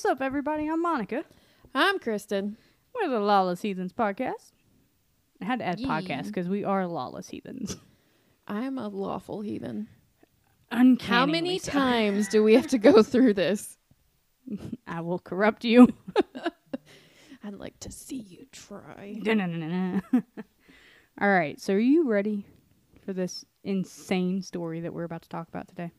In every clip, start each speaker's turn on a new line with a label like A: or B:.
A: What's up, everybody? I'm Monica.
B: I'm Kristen.
A: We're the Lawless Heathens podcast. I had to add
B: Yee.
A: podcast because we are lawless heathens.
B: I'm a lawful heathen.
A: Uncannily
B: How many
A: so.
B: times do we have to go through this?
A: I will corrupt you.
B: I'd like to see you try.
A: All right, so are you ready for this insane story that we're about to talk about today?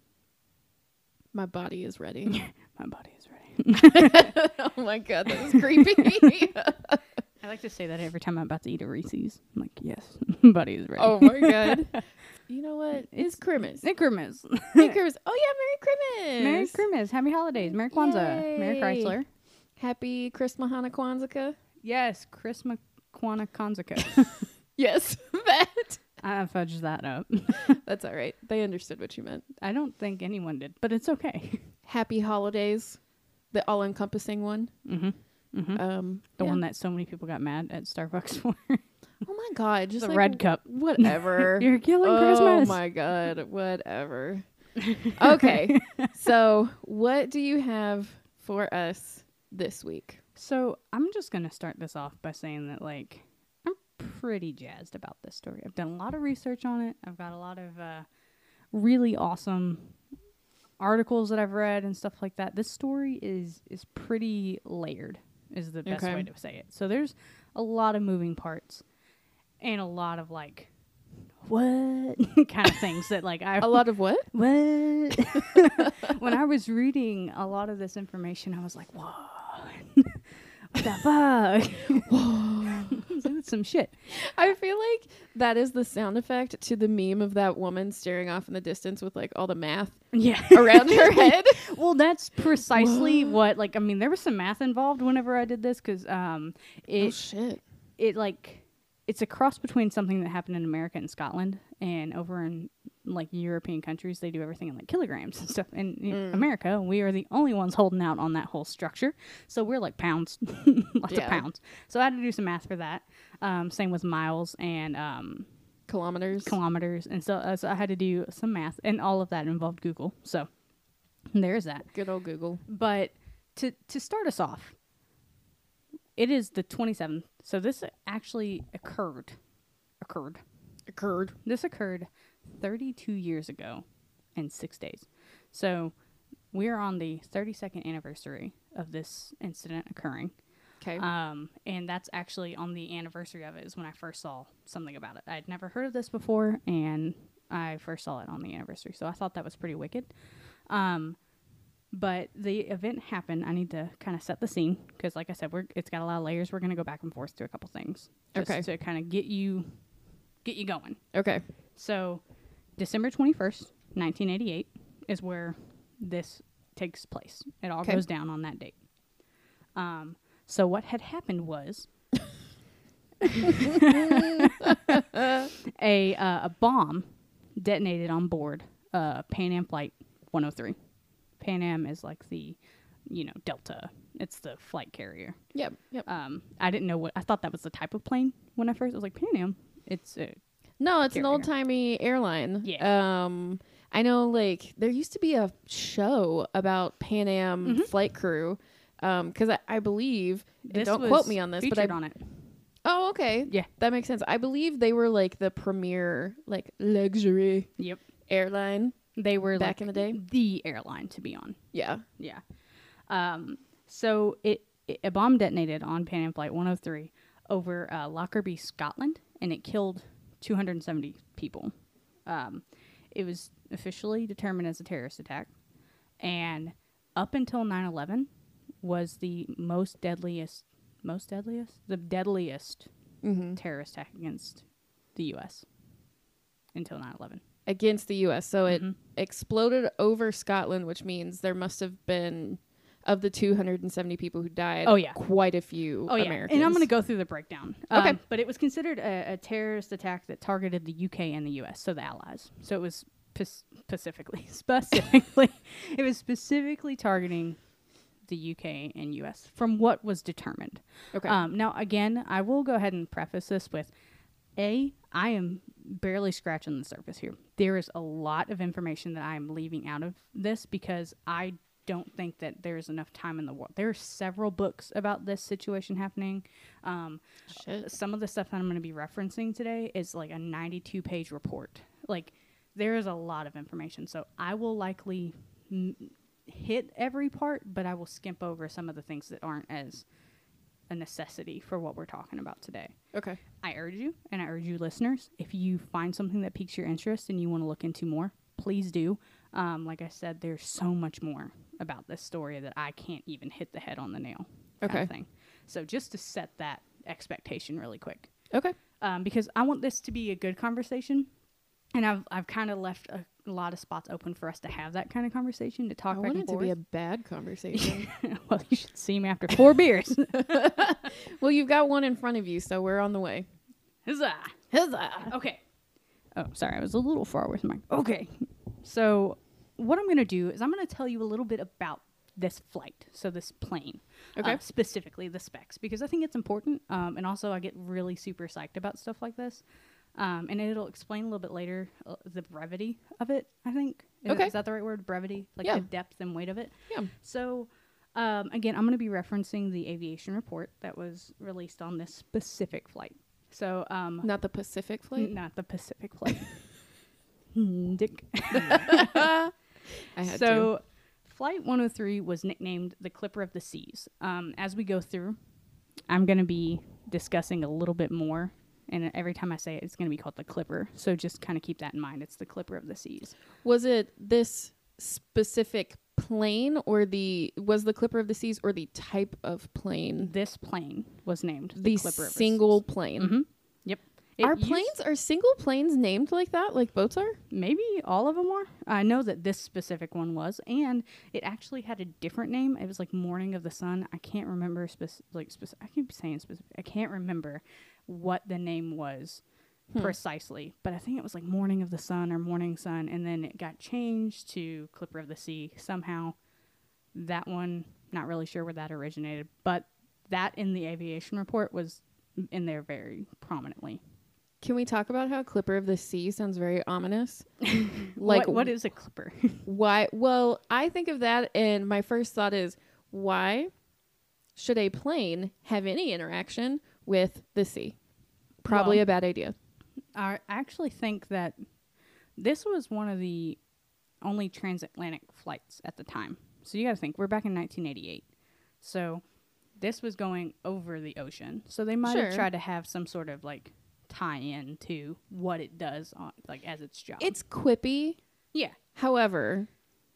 B: My body is ready.
A: My body is ready.
B: Oh my god, that was creepy.
A: I like to say that every time I'm about to eat a Reese's. I'm like, yes, my body is ready.
B: Oh my god. You know what? It's Christmas.
A: Merry Christmas.
B: Merry Christmas. Oh yeah, Merry Christmas.
A: Merry Christmas. Happy holidays. Merry Kwanzaa. Merry
B: Yay.
A: Chrysler.
B: Happy Christmas Hana Kwanzaa.
A: Yes, Christmas Kwana Kwanzaa.
B: Yes, that.
A: I fudged that up.
B: That's all right. They understood what you meant.
A: I don't think anyone did, but it's okay.
B: Happy holidays. The all-encompassing one.
A: Mm-hmm. Mm-hmm. The
B: Yeah.
A: one that so many people got mad at Starbucks for.
B: Oh my god, just
A: The
B: like
A: red cup.
B: Whatever.
A: You're killing
B: Oh
A: Christmas.
B: my god, whatever. Okay. So, what do you have for us this week?
A: So I'm just going to start this off by saying that, like, I'm pretty jazzed about this story. I've done a lot of research on it. I've got a lot of really awesome articles that I've read and stuff like that. This story is pretty layered, is the best
B: Okay.
A: way to say it. So there's a lot of moving parts and a lot of, like, what kind of things that, like,
B: A lot of what?
A: what? When I was reading a lot of this information, I was like, whoa. What the fuck? Whoa. That's some shit.
B: I feel like that is the sound effect to the meme of that woman staring off in the distance with like all the math
A: Yeah.
B: around her head.
A: Well, that's precisely what, like, I mean, there was some math involved whenever I did this because
B: Oh shit.
A: it like it's a cross between something that happened in America and Scotland, and over in like European countries they do everything in like kilograms and stuff. In America, we are the only ones holding out on that whole structure, so we're like pounds, lots of
B: Yeah.
A: pounds. So I had to do some math for that. Same with miles and
B: Kilometers.
A: and so I had to do some math, and all of that involved Google. So there's that.
B: Good old Google.
A: But to start us off, it is the 27th. So this actually occurred. This occurred 32 years ago and 6 days. So we're on the 32nd anniversary of this incident occurring.
B: Okay.
A: And that's actually on the anniversary of it is when I first saw something about it. I'd never heard of this before, and I first saw it on the anniversary. So I thought that was pretty wicked. But the event happened. I need to kind of set the scene because, like I said, it's got a lot of layers. We're going to go back and forth through a couple things just
B: Okay.
A: to kind of get you going.
B: Okay.
A: So December 21st, 1988 is where this takes place. It all
B: Okay.
A: goes down on that date. So what had happened was a bomb detonated on board Pan Am Flight 103. Pan Am is like the, Delta. It's the flight carrier.
B: Yep.
A: I didn't know I thought that was the type of plane when I first, I was like, Pan Am. It's
B: No, it's an
A: Carrier.
B: old-timey airline.
A: Yeah.
B: I know, like, there used to be a show about Pan Am flight crew, because I believe, and
A: this
B: don't
A: was
B: quote me on this, but
A: featured on it.
B: Oh, okay.
A: Yeah.
B: That makes sense. I believe they were, like, the premier, like, luxury
A: Yep.
B: airline.
A: They were
B: Back
A: like
B: in the day?
A: the airline to be on.
B: Yeah.
A: Yeah. So a bomb detonated on Pan Am Flight 103 over Lockerbie, Scotland, and it killed 270 people. It was officially determined as a terrorist attack, and up until 9/11 was the deadliest terrorist attack against the U.S. until 9/11.
B: Against the U.S. So it exploded over Scotland, which means there must have been, of the 270 people who died,
A: Oh, yeah.
B: quite a few Americans.
A: And I'm going to go through the breakdown.
B: Okay.
A: But it was considered a terrorist attack that targeted the UK and the US, so the Allies. So it was specifically, it was specifically targeting the UK and US from what was determined.
B: Okay.
A: Now, again, I will go ahead and preface this with, I am barely scratching the surface here. There is a lot of information that I am leaving out of this because I don't think that there's enough time in the world. There are several books about this situation happening.
B: Shit.
A: Some of the stuff that I'm going to be referencing today is like a 92-page report. Like, there is a lot of information. So I will likely hit every part, but I will skip over some of the things that aren't as a necessity for what we're talking about today.
B: Okay.
A: I urge you, and I urge you listeners, if you find something that piques your interest and you want to look into more, please do. Like I said, there's so much more about this story that I can't even hit the head on the nail kind of thing. So just to set that expectation really quick.
B: Okay.
A: Because I want this to be a good conversation, and I've kind of left a lot of spots open for us to have that kind of conversation, to talk
B: I
A: back
B: want
A: and
B: it to
A: forth.
B: be a bad conversation.
A: Well, you should see me after 4 beers.
B: Well, you've got one in front of you, so we're on the way.
A: Huzzah!
B: Huzzah!
A: Okay. Oh, sorry. I was a little far with my... Okay. So what I'm going to do is I'm going to tell you a little bit about this flight. So this plane.
B: Okay.
A: Specifically the specs, because I think it's important. And also I get really super psyched about stuff like this. And it'll explain a little bit later the brevity of it, I think.
B: Okay.
A: Is that the right word? Brevity? Like
B: Yeah.
A: the depth and weight of it?
B: Yeah.
A: So, again, I'm going to be referencing the aviation report that was released on this specific flight. So,
B: Not the Pacific flight?
A: not the Pacific flight. Dick.
B: I had
A: So, Flight 103 was nicknamed the Clipper of the Seas. As we go through, I'm going to be discussing a little bit more. And every time I say it, it's going to be called the Clipper. So just kind of keep that in mind. It's the Clipper of the Seas.
B: to. Was it this specific plane, or was the Clipper of the Seas, or the type of plane?
A: This plane was named
B: The
A: Clipper of the
B: single
A: Seas.
B: plane.
A: Mm-hmm. Yep.
B: Are single planes named like that, like boats are?
A: Maybe all of them are. I know that this specific one was, and it actually had a different name. It was like Morning of the Sun. I can't remember I keep saying specific. I can't remember what the name was precisely, but I think it was like Morning of the Sun or Morning Sun, and then it got changed to Clipper of the Sea somehow. That one, not really sure where that originated, but that in the aviation report was in there very prominently.
B: Can we talk about how Clipper of the Sea sounds very ominous?
A: What is a clipper?
B: Why? Well, I think of that, and my first thought is, why should a plane have any interaction with the sea? Probably
A: Well,
B: a bad idea.
A: I actually think that this was one of the only transatlantic flights at the time. So you got to think, we're back in 1988. So this was going over the ocean. So they might have
B: Sure.
A: tried to have some sort of like tie-in to what it does on, like as its job.
B: It's quippy.
A: Yeah.
B: However,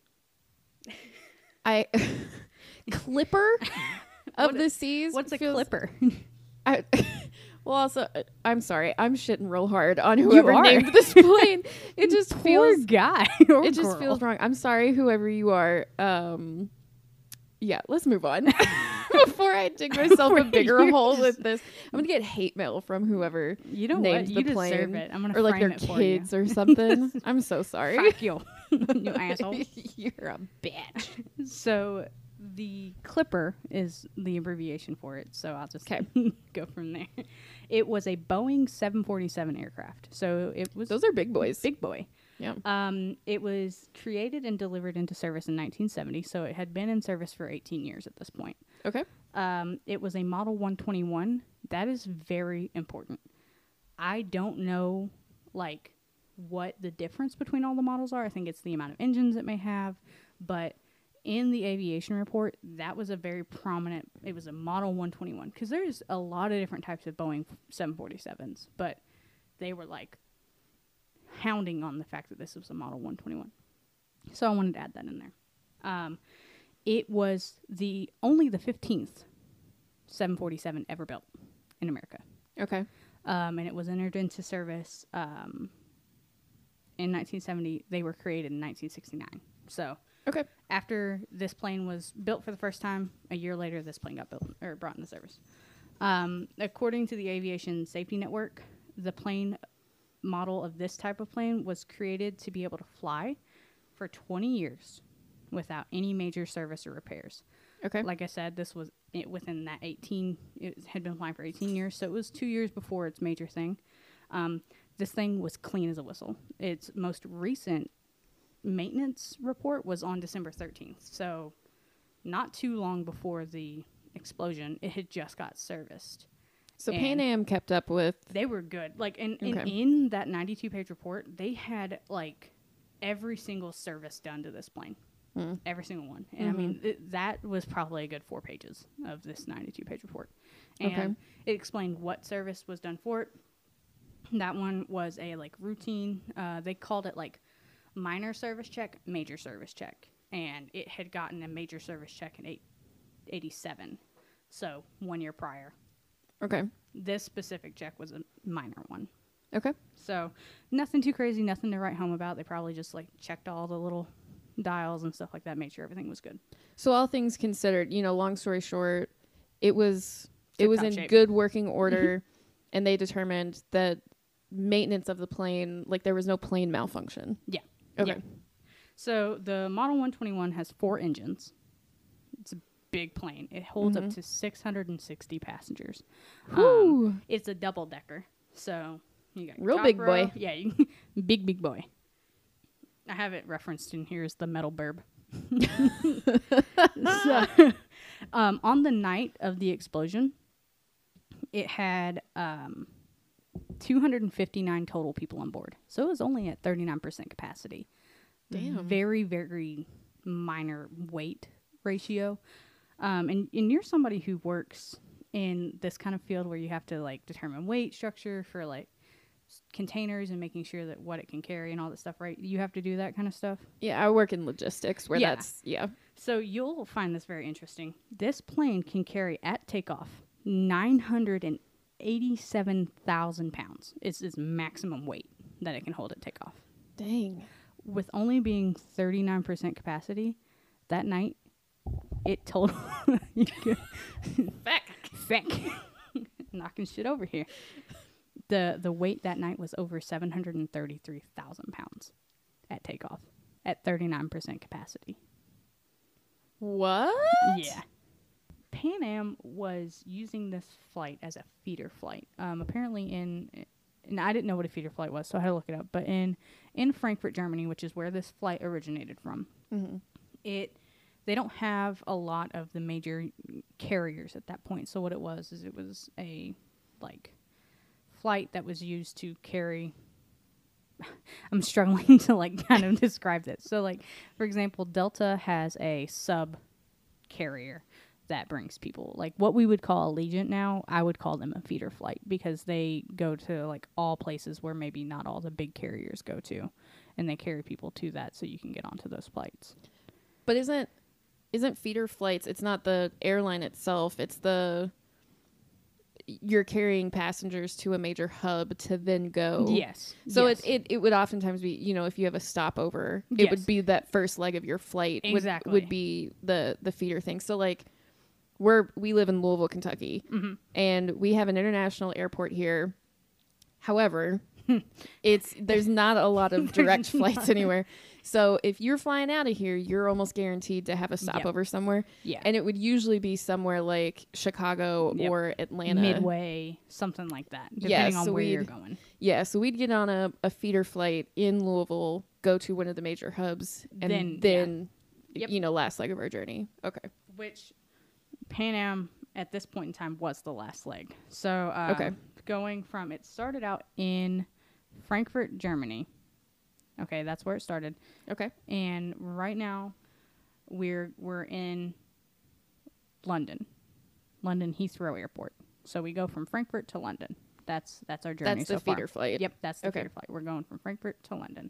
B: Clipper of the Seas.
A: What's a
B: feels-
A: clipper?
B: Well, also, I'm sorry. I'm shitting real hard on whoever
A: are.
B: named this plane. It just
A: Poor
B: feels
A: guy. Or
B: it just
A: girl.
B: feels wrong. I'm sorry, whoever you are. Yeah, let's move on. Before I dig myself a
A: Before
B: bigger
A: you
B: hole
A: just-
B: with this, I'm gonna get hate mail from whoever
A: You know
B: named
A: what? You
B: the plane,
A: deserve it. I'm gonna
B: or like
A: frame
B: their
A: it for
B: kids or something. I'm so sorry.
A: Fuck you, you asshole.
B: You're a bitch.
A: So the Clipper is the abbreviation for it. So I'll just go from there. It was a Boeing 747 aircraft. So it was
B: Those are big boys.
A: big boy.
B: Yeah.
A: It was created and delivered into service in 1970. So it had been in service for 18 years at this point.
B: Okay.
A: It was a Model 121. That is very important. I don't know, like, what the difference between all the models are. I think it's the amount of engines it may have. But in the aviation report, that was a very prominent, it was a Model 121. Because there's a lot of different types of Boeing 747s. But they were, like, hounding on the fact that this was a Model 121. So I wanted to add that in there. It was only the 15th 747 ever built in America.
B: Okay.
A: And it was entered into service in 1970. They were created in 1969. So
B: Okay.
A: after this plane was built for the first time, a year later, this plane got built or brought into service. According to the Aviation Safety Network, the plane model of this type of plane was created to be able to fly for 20 years without any major service or repairs.
B: Okay.
A: Like I said, this was within that 18, it had been flying for 18 years, so it was 2 years before its major thing. This thing was clean as a whistle. Its most recent maintenance report was on December 13th. So not too long before the explosion, it had just got serviced.
B: So
A: And
B: Pan Am kept up with.
A: they were good. Like, and
B: Okay.
A: in that 92-page report, they had, like, every single service done to this plane. Every single one. And, I mean, that was probably a good 4 pages of this 92-page report. And
B: Okay.
A: it explained what service was done for it. That one was a, like, routine. They called it, like, minor service check, major service check. And it had gotten a major service check in 87. So 1 year prior.
B: Okay.
A: This specific check was a minor one.
B: Okay.
A: So nothing too crazy, nothing to write home about. They probably just like checked all the little dials and stuff like that, made sure everything was good.
B: So all things considered, long story short, it was
A: Tip-top
B: in
A: shape.
B: good working order, and they determined that maintenance of the plane, like there was no plane malfunction.
A: Yeah.
B: Okay.
A: Yeah. So the Model 121 has 4 engines. It's a big plane. It holds up to 660 passengers.
B: Whew.
A: It's a double decker. So you got your
B: Real
A: top
B: big
A: row.
B: boy.
A: Yeah, big boy. I have it referenced in here as the metal burb. So, on the night of the explosion, it had 259 total people on board. So it was only at 39% capacity.
B: Damn.
A: Very, very minor weight ratio. And you're somebody who works in this kind of field where you have to like determine weight structure for like containers and making sure that what it can carry and all that stuff, right? You have to do that kind of stuff.
B: Yeah, I work in logistics where
A: Yeah.
B: that's, yeah.
A: So you'll find this very interesting. This plane can carry at takeoff 987,000 pounds. It's its maximum weight that it can hold at takeoff.
B: Dang.
A: With only being 39% capacity, that night, it totaled... Feck. Knocking shit over here. The weight that night was over 733,000 pounds at takeoff at 39% capacity.
B: What?
A: Yeah. Pan Am was using this flight as a feeder flight. Apparently and I didn't know what a feeder flight was, so I had to look it up. But in Frankfurt, Germany, which is where this flight originated from, they don't have a lot of the major carriers at that point. So what it was is it was a like flight that was used to carry. I'm struggling to like kind of describe this. So like, for example, Delta has a sub carrier that brings people, like what we would call Allegiant now, I would call them a feeder flight because they go to like all places where maybe not all the big carriers go to, and they carry people to that so you can get onto those flights.
B: But isn't feeder flights, it's not the airline itself, it's you're carrying passengers to a major hub to then go.
A: Yes.
B: So
A: yes.
B: it would oftentimes be, if you have a stopover, it
A: Yes.
B: would be that first leg of your flight
A: Exactly.
B: would be the feeder thing. So like we live in Louisville, Kentucky, and we have an international airport here. However, there's not a lot of direct flights anywhere. So if you're flying out of here, you're almost guaranteed to have a stopover somewhere.
A: Yeah.
B: And it would usually be somewhere like Chicago
A: Yep.
B: or Atlanta.
A: Midway, something like that, depending
B: Yeah,
A: on
B: so
A: where you're going.
B: Yeah, so we'd get on a feeder flight in Louisville, go to one of the major hubs, and then
A: Yep.
B: last leg of our journey. Okay.
A: Which Pan Am at this point in time was the last leg. So
B: Okay.
A: going from, it started out in Frankfurt, Germany. Okay, that's where it started.
B: Okay.
A: And right now we're in London Heathrow Airport. So we go from Frankfurt to London. That's our journey.
B: That's the
A: so far.
B: feeder flight.
A: Yep, that's the
B: Okay.
A: feeder flight. We're going from Frankfurt to London.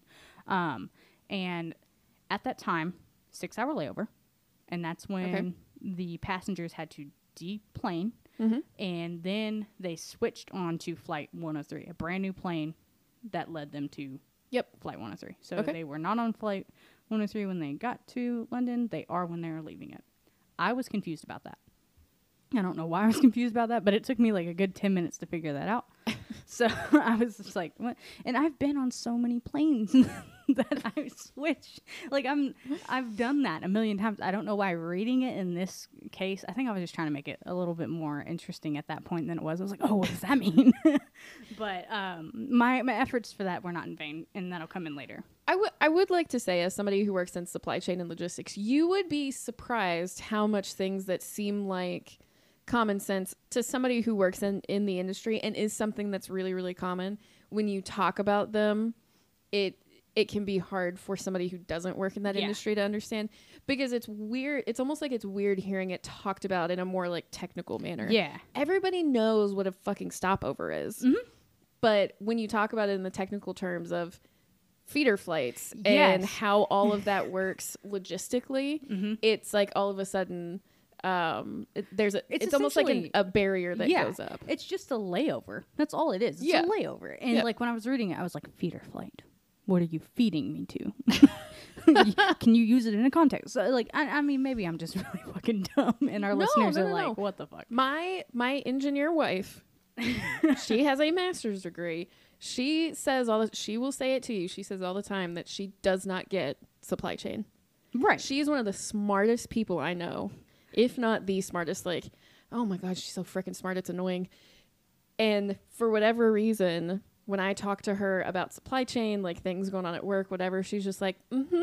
A: And at that time, 6-hour layover, and that's when the passengers had to deplane, and then they switched on to Flight 103, a brand new plane that led them to Flight 103. So they were not on Flight 103 when they got to London. They are when they were leaving it. I was confused about that. I don't know why I was confused about that, but it took me like a good 10 minutes to figure that out. So I was just like, what? And I've been on so many planes that I switched. Like I've done that a million times. I don't know why reading it in this case, I think I was just trying to make it a little bit more interesting at that point than it was. I was like, oh, what does that mean? But my efforts for that were not in vain, and that'll come in later.
B: I would like to say, as somebody who works in supply chain and logistics, you would be surprised how much things that seem like common sense to somebody who works in the industry and is something that's really, really common. When you talk about them, it can be hard for somebody who doesn't work in that industry to understand, because it's weird. It's almost like it's weird hearing it talked about in a more like technical manner.
A: Yeah.
B: Everybody knows what a fucking stopover is.
A: Mm-hmm.
B: But when you talk about it in the technical terms of feeder flights and how all of that works logistically, it's like all of a sudden it's almost like a barrier that goes up.
A: It's just a layover. That's all it is. It's a layover. And like when I was reading it, I was like, feeder flight. What are you feeding me to? Can you use it in a context? So, like, I mean, maybe I'm just really fucking dumb, and our listeners are like, what the fuck?
B: My engineer wife, she has a master's degree. She says she will say it to you. She says all the time that she does not get supply chain.
A: Right.
B: She is one of the smartest people I know, if not the smartest. Like, oh my God, she's so freaking smart. It's annoying. And for whatever reason, when I talk to her about supply chain, like things going on at work, whatever, she's just like,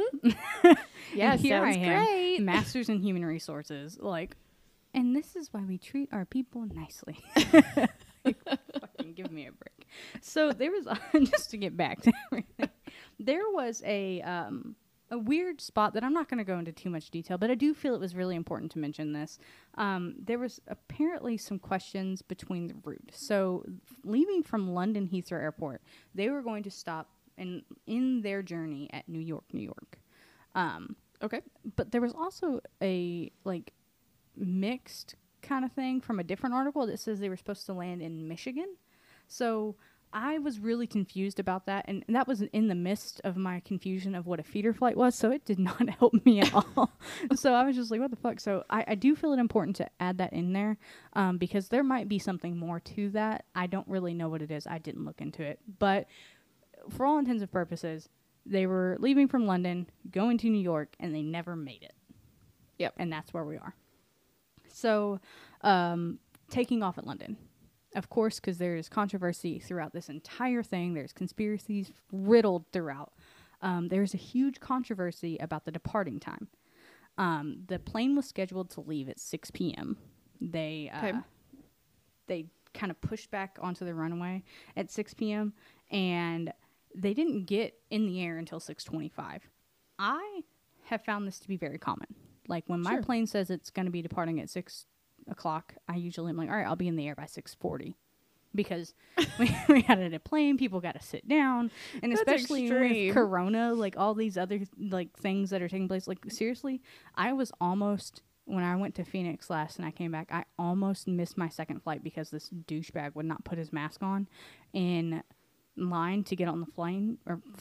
B: yeah, sounds great.
A: Masters in human resources, like, and this is why we treat our people nicely. Like, fucking give me a break. So there was, just to get back to everything, there was a weird spot that I'm not going to go into too much detail, but I do feel it was really important to mention this. There was apparently some questions between the route. So leaving from London Heathrow Airport, they were going to stop in their journey at New York, New York.
B: Okay.
A: But there was also a like mixed kind of thing from a different article that says they were supposed to land in Michigan. So I was really confused about that, and that was in the midst of my confusion of what a feeder flight was, so it did not help me at all. So I was just like, what the fuck? So I do feel it important to add that in there, because there might be something more to that. I don't really know what it is. I didn't look into it. But for all intents and purposes, they were leaving from London, going to New York, and they never made it.
B: Yep.
A: And that's where we are. So taking off at London. Of course, because there's controversy throughout this entire thing. There's conspiracies riddled throughout. There's a huge controversy about the departing time. The plane was scheduled to leave at 6 p.m. They kind of pushed back onto the runway at 6 p.m. and they didn't get in the air until 6:25. I have found this to be very common. Like when my plane says it's going to be departing at 6 o'clock, I usually am like, all right, I'll be in the air by 6:40, because we had it at a plane, people got to sit down, and especially with Corona, like all these other like things that are taking place. Like seriously, I was almost, when I went to Phoenix last and I came back, I almost missed my second flight because this douchebag would not put his mask on in line to get on the plane.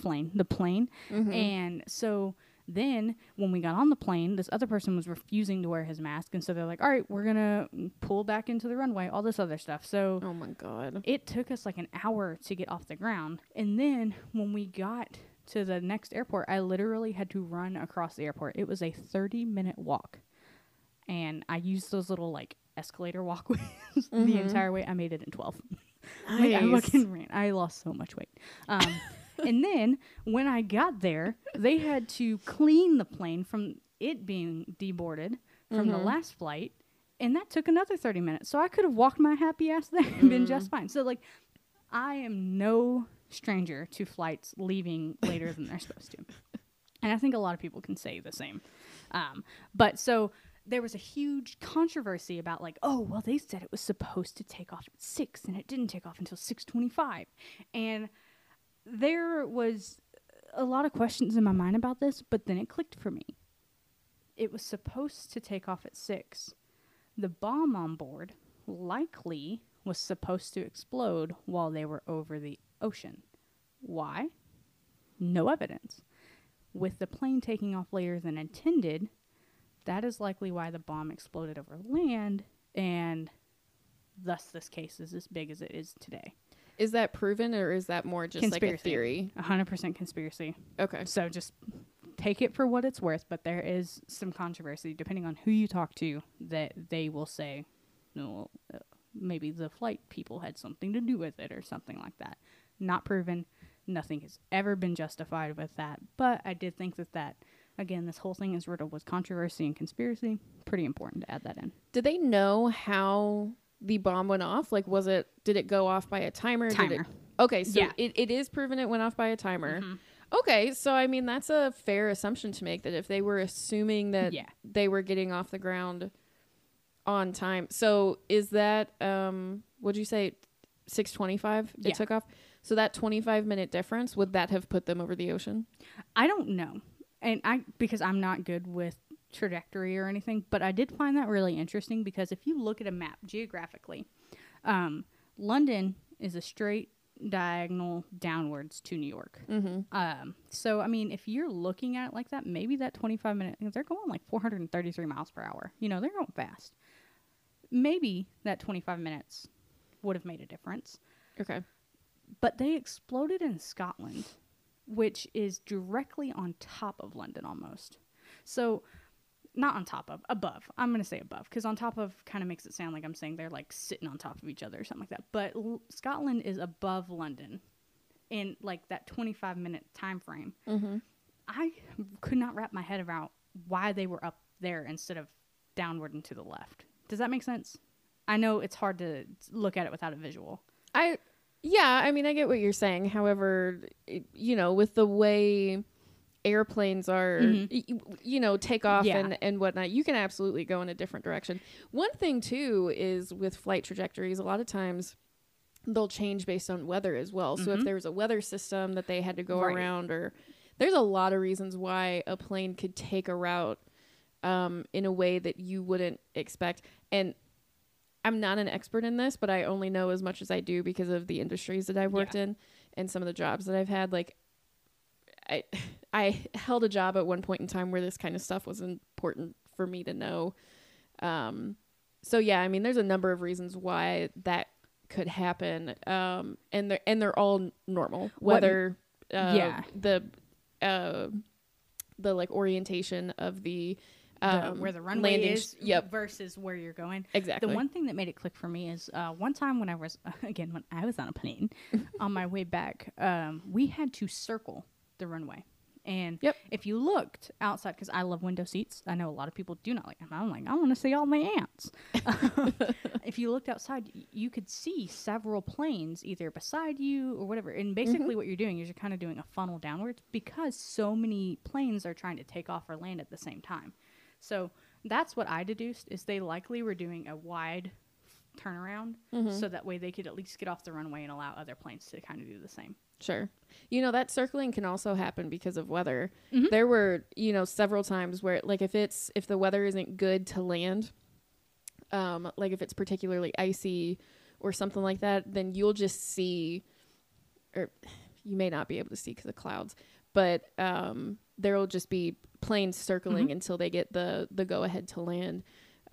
A: And so then when we got on the plane, this other person was refusing to wear his mask, and so they're like, all right, we're gonna pull back into the runway, all this other stuff. So
B: oh my God,
A: it took us like an hour to get off the ground. And then when we got to the next airport, I literally had to run across the airport. It was a 30-minute walk, and I used those little like escalator walkways the entire way. I made it in 12.
B: Nice.
A: I lost so much weight. And then when I got there, they had to clean the plane from it being deboarded from the last flight, and that took another 30 minutes. So I could have walked my happy ass there and been just fine. So like, I am no stranger to flights leaving later than they're supposed to. And I think a lot of people can say the same. But so there was a huge controversy about like, oh, well, they said it was supposed to take off at 6 and it didn't take off until 6:25. And there was a lot of questions in my mind about this, but then it clicked for me. It was supposed to take off at 6. The bomb on board likely was supposed to explode while they were over the ocean. Why? No evidence. With the plane taking off later than intended, that is likely why the bomb exploded over land, and thus this case is as big as it is today.
B: Is that proven, or is that more just conspiracy? Like a theory?
A: 100% conspiracy.
B: Okay.
A: So just take it for what it's worth, but there is some controversy, depending on who you talk to, that they will say, no, maybe the flight people had something to do with it or something like that. Not proven, Nothing has ever been justified with that. But I did think that again, this whole thing is riddled with controversy and conspiracy. Pretty important to add that in.
B: Did they know how the bomb went off? Like, did it go off by a timer?
A: Timer.
B: Okay, so
A: Yeah.
B: it is proven it went off by a timer.
A: Mm-hmm.
B: Okay, so I mean, that's a fair assumption to make, that if they were assuming that
A: Yeah.
B: they were getting off the ground on time. So is that, what'd you say, 6:25 it
A: Yeah.
B: took off? So that 25-minute difference, would that have put them over the ocean?
A: I don't know. And because I'm not good with trajectory or anything, but I did find that really interesting because if you look at a map geographically, London is a straight diagonal downwards to New York.
B: Mm-hmm.
A: So, I mean, if you're looking at it like that, maybe that 25-minute, they're going like 433 miles per hour. You know, they're going fast. Maybe that 25 minutes would have made a difference.
B: Okay.
A: But they exploded in Scotland, which is directly on top of London almost. So, not on top of, above. I'm going to say above, because on top of kind of makes it sound like I'm saying they're like sitting on top of each other or something like that. But Scotland is above London in like that 25-minute time frame.
B: Mm-hmm.
A: I could not wrap my head around why they were up there instead of downward and to the left. Does that make sense? I know it's hard to look at it without a visual.
B: Yeah, I mean, I get what you're saying. However, with the way airplanes are, take off and whatnot, you can absolutely go in a different direction. One thing, too, is with flight trajectories, a lot of times they'll change based on weather as well. So if there was a weather system that they had to go around, or there's a lot of reasons why a plane could take a route in a way that you wouldn't expect. And I'm not an expert in this, but I only know as much as I do because of the industries that I've worked in and some of the jobs that I've had. Like, I held a job at one point in time where this kind of stuff was important for me to know. So yeah, I mean, there's a number of reasons why that could happen. And they're all normal, whether the like orientation of the
A: where the runway
B: landing
A: is versus where you're going.
B: Exactly.
A: The one thing that made it click for me is one time when I was when I was on a plane on my way back, we had to circle the runway. And if you looked outside, because I love window seats, I know a lot of people do not like them. I'm like, I want to see all my ants. If you looked outside, you could see several planes either beside you or whatever. And basically what you're doing is you're kind of doing a funnel downwards because so many planes are trying to take off or land at the same time. So that's what I deduced, is they likely were doing a wide turnaround so that way they could at least get off the runway and allow other planes to kind of do the same.
B: Sure. That circling can also happen because of weather. There were, several times where, like, if the weather isn't good to land, like if it's particularly icy or something like that, then you'll just see, or you may not be able to see because of clouds, but there'll just be planes circling until they get the go ahead to land.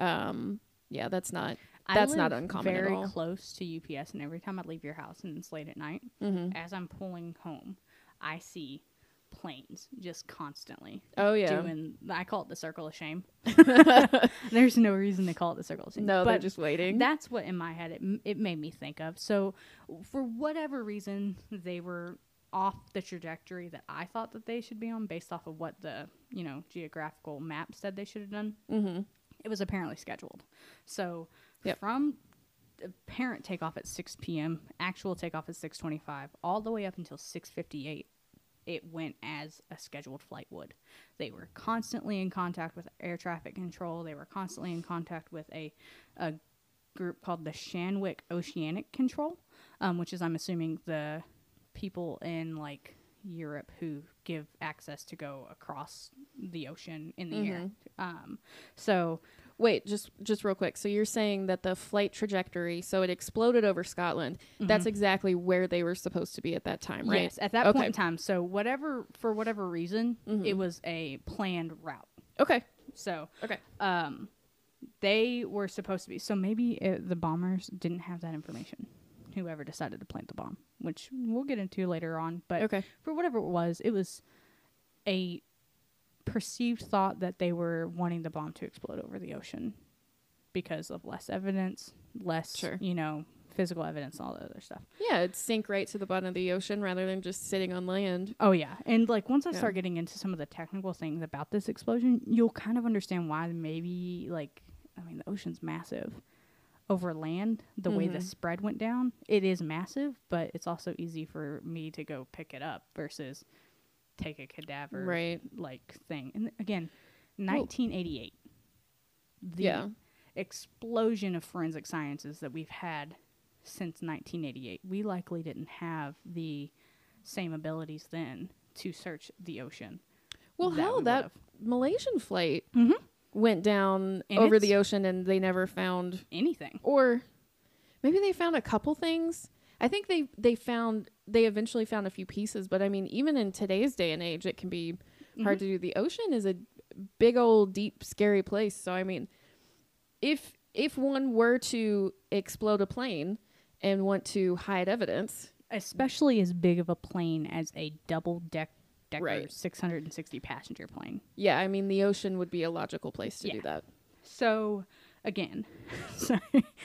B: That's not uncommon at all.
A: Very close to UPS, and every time I leave your house and it's late at night, as I'm pulling home, I see planes just constantly.
B: Oh yeah,
A: I call it the circle of shame. There's no reason to call it the circle of shame.
B: No,
A: but
B: they're just waiting.
A: That's what in my head it made me think of. So for whatever reason, they were off the trajectory that I thought that they should be on based off of what the geographical map said they should have done. It was apparently scheduled. So from apparent takeoff at 6 p.m., actual takeoff at 6:25, all the way up until 6:58, it went as a scheduled flight would. They were constantly in contact with air traffic control. They were constantly in contact with a group called the Shanwick Oceanic Control, which is, I'm assuming, the people in like Europe who give access to go across the ocean in the air. So
B: wait, just real quick. So you're saying that the flight trajectory, so it exploded over Scotland. That's exactly where they were supposed to be at that time, right?
A: Yes, at that point in time. So for whatever reason, it was a planned route.
B: Okay.
A: So they were supposed to be. So maybe the bombers didn't have that information. Whoever decided to plant the bomb, which we'll get into later on. But for whatever it was a perceived thought that they were wanting the bomb to explode over the ocean because of less evidence, less, physical evidence and all the other stuff.
B: Yeah, it'd sink right to the bottom of the ocean rather than just sitting on land.
A: Oh yeah, and like once I
B: Yeah.
A: start getting into some of the technical things about this explosion, you'll kind of understand why maybe like I mean the ocean's massive. Over land, the way the
B: Mhm.
A: spread went down, it is massive, but it's also easy for me to go pick it up versus take a cadaver
B: Right.
A: like thing. And again, 1988. The
B: Yeah.
A: explosion of forensic sciences that we've had since 1988. We likely didn't have the same abilities then to search the ocean.
B: Well,
A: that
B: hell,
A: we
B: that
A: would've.
B: Malaysian flight
A: Mhm.
B: went down
A: And
B: over
A: it's-
B: the ocean and they never found,
A: Anything.
B: or maybe they found a couple things. I think they eventually found a few pieces, but I mean, even in today's day and age, it can be hard to do. The ocean is a big old deep scary place. So I mean, if one were to explode a plane and want to hide evidence,
A: Especially as big of a plane as a decker
B: Right.
A: 660 passenger plane.
B: yeah, I mean, the ocean would be a logical place to do
A: Yeah.
B: that.
A: So again, sorry.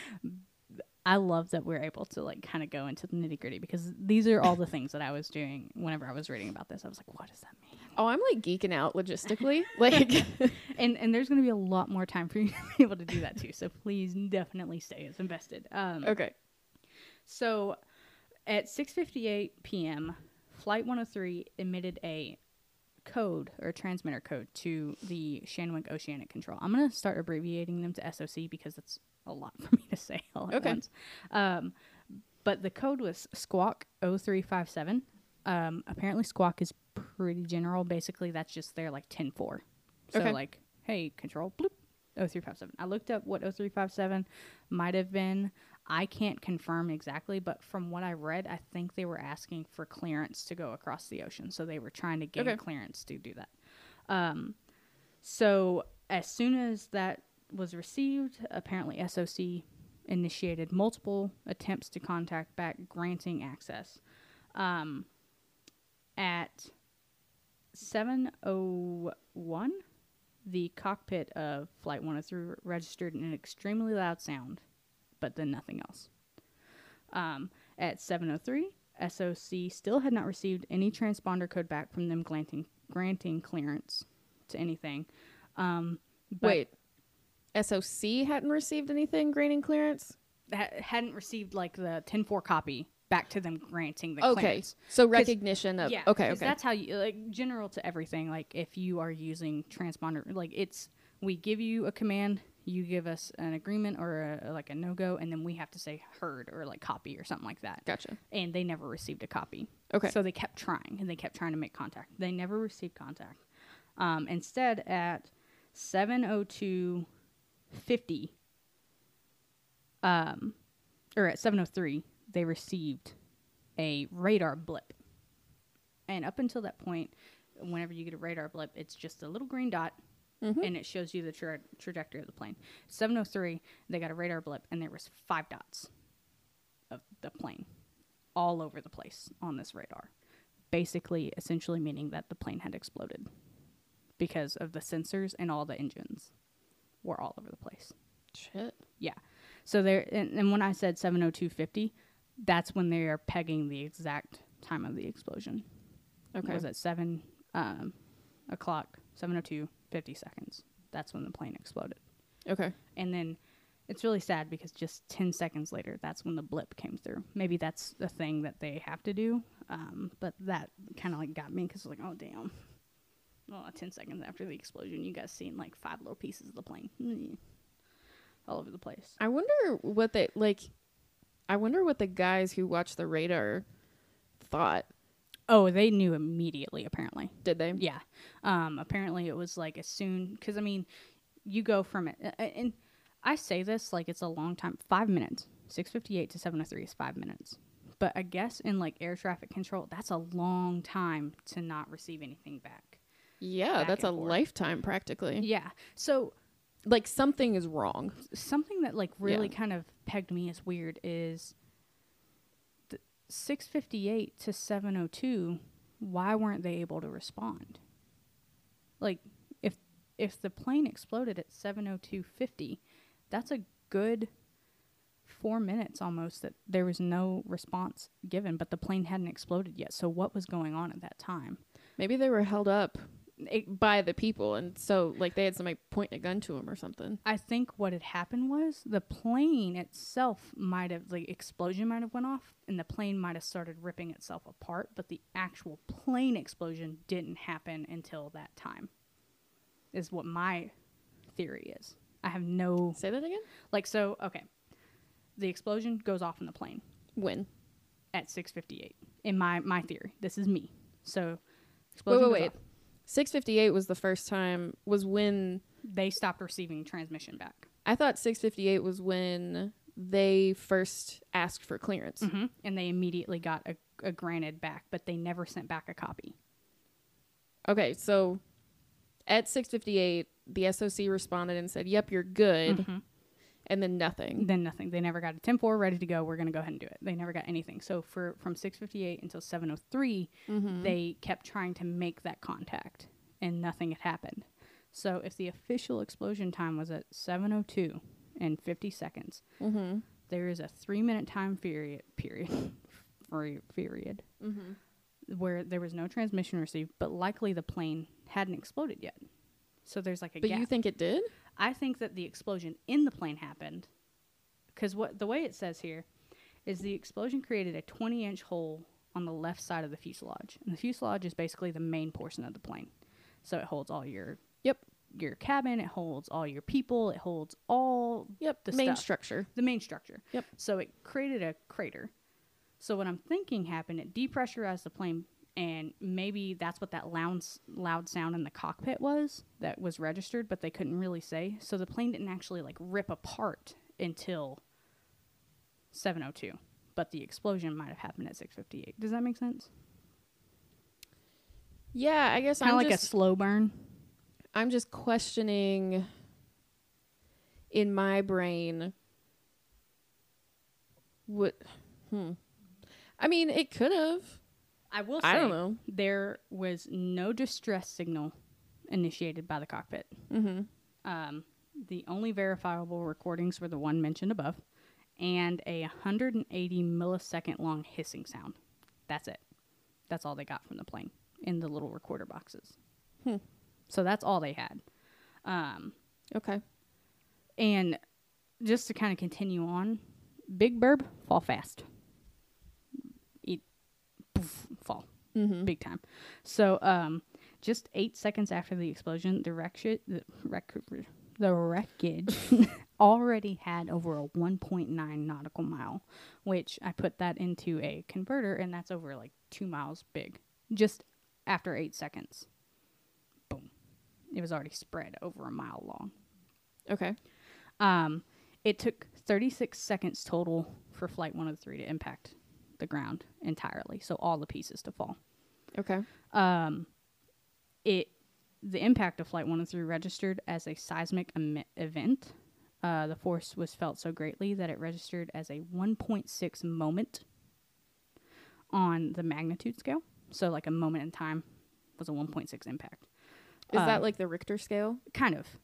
A: I love that we're able to like kind of go into the nitty gritty because these are all the things that I was doing whenever I was reading about this. I was like, what does that mean?
B: Oh, I'm like geeking out logistically. Like,
A: And there's going to be a lot more time for you to be able to do that too. So please definitely stay as invested.
B: okay.
A: So at 6:58 p.m., Flight 103 emitted a code or transmitter code to the Shanwick Oceanic Control. I'm going to start abbreviating them to SOC because it's a lot for me to say all at
B: Okay.
A: once. But the code was Squawk 0357. Apparently Squawk is pretty general. Basically, that's just their like 10-4. So
B: Okay.
A: like, hey, control, bloop, 0357. I looked up what 0357 might have been. I can't confirm exactly, but from what I read, I think they were asking for clearance to go across the ocean. So they were trying to gain
B: Okay.
A: clearance to do that. So as soon as that was received, apparently SOC initiated multiple attempts to contact back, granting access. At 7:01, the cockpit of Flight 103 registered an extremely loud sound, but then nothing else. At 7:03, SOC still had not received any transponder code back from them granting clearance to anything. But
B: Wait, SOC hadn't received anything granting clearance?
A: hadn't received like the 10-4 copy back to them granting the
B: Okay.
A: clearance.
B: So recognition of,
A: Yeah.
B: okay.
A: 'Cause that's how you, like, general to everything. Like, if you are using transponder, like, we give you a command, you give us an agreement or a no-go, and then we have to say heard or, like, copy or something like that.
B: Gotcha.
A: And they never received a copy.
B: Okay.
A: So they kept trying, and they kept trying to make contact. They never received contact. Instead, at 7:02:50, or at 7:03, they received a radar blip. And up until that point, whenever you get a radar blip, it's just a little green dot, and it shows you the trajectory of the plane. 7:03, they got a radar blip, and there was 5 dots of the plane all over the place on this radar. Basically, essentially meaning that the plane had exploded because of the sensors and all the engines were all over the place.
B: Shit.
A: Yeah. So there, and when I said 7:02:50, that's when they are pegging the exact time of the explosion.
B: Okay.
A: It was at 7 o'clock, 7:02:50 seconds. That's when the plane exploded.
B: Okay.
A: And then it's really sad because just 10 seconds later, that's when the blip came through. Maybe that's the thing that they have to do. But that kind of like got me because like, oh, damn. Well, 10 seconds after the explosion, you guys seen like 5 little pieces of the plane all over the place.
B: I wonder what they, like, I wonder what the guys who watched the radar thought.
A: Oh, they knew immediately, apparently.
B: Did they?
A: Yeah. Apparently it was like as soon, because I mean, you go from it, and I say this like it's a long time, 5 minutes. 6:58 to 7:03 is 5 minutes. But I guess in like air traffic control, that's a long time to not receive anything back.
B: Yeah,
A: Back
B: that's a
A: and forth.
B: lifetime practically.
A: Yeah. So
B: Like something is wrong.
A: something that like really
B: Yeah.
A: kind of pegged me as weird is the 6:58 to 7:02. Why weren't they able to respond? Like if the plane exploded at 7:02:50, that's a good 4 minutes almost that there was no response given, but the plane hadn't exploded yet. So what was going on at that time?
B: Maybe they were held up by the people, and so like they had somebody pointing a gun to them or something.
A: I think what had happened was the plane itself might have, the explosion might have went off, and the plane might have started ripping itself apart, but the actual plane explosion didn't happen until that time, is what my theory is. I have no...
B: Say that again?
A: Like, so, okay. The explosion goes off in the plane.
B: When?
A: At 6:58. In my theory. This is me. So,
B: wait. 6:58 was the first time, was when...
A: They stopped receiving transmission back.
B: I thought 6:58 was when they first asked for clearance.
A: Mm-hmm. And they immediately got a granted back, but they never sent back a copy.
B: Okay, so at 6:58, the SOC responded and said, yep, you're good.
A: Mm-hmm.
B: And then nothing.
A: Then nothing. They never got a 10-4 ready to go. We're going to go ahead and do it. They never got anything. So from 6:58 until 7:03, they kept trying to make that contact, and nothing had happened. So if the official explosion time was at 7:02 and 50 seconds, there is a 3-minute time period where there was no transmission received, but likely the plane hadn't exploded yet. So there's like a gap.
B: But you think it did?
A: I think that the explosion in the plane happened because the way it says here is the explosion created a 20-inch hole on the left side of the fuselage. And the fuselage is basically the main portion of the plane. So it holds all your cabin, it holds all your people, it holds all the
B: main
A: stuff.
B: structure.
A: The main structure.
B: Yep.
A: So it created a crater. So what I'm thinking happened, it depressurized the plane, and maybe that's what that loud sound in the cockpit was that was registered, but they couldn't really say. So the plane didn't actually like rip apart until 7:02, but the explosion might have happened at 6:58. Does that make sense?
B: Yeah, I guess
A: Kind of like a slow burn.
B: I'm just questioning in my brain what. I mean, it could have.
A: I will say,
B: I don't know.
A: There was no distress signal initiated by the cockpit. The only verifiable recordings were the one mentioned above, and a 180 millisecond long hissing sound. That's it. That's all they got from the plane in the little recorder boxes. So that's all they had.
B: Okay.
A: And just to kind of continue on, Big Burb, fall fast. Fall. Big time. So just 8 seconds after the explosion, the wreckage already had over a 1.9 nautical mile, which I put that into a converter, and that's over like 2 miles big. Just after 8 seconds. Boom. It was already spread over a mile long.
B: Okay.
A: It took 36 seconds total for Flight 103 to impact the ground entirely, so all the pieces to fall.
B: Okay.
A: The impact of Flight 103 registered as a seismic event. The force was felt so greatly that it registered as a 1.6 moment on the magnitude scale. So like a moment in time was a 1.6 impact.
B: Is that like the Richter scale?
A: Kind of.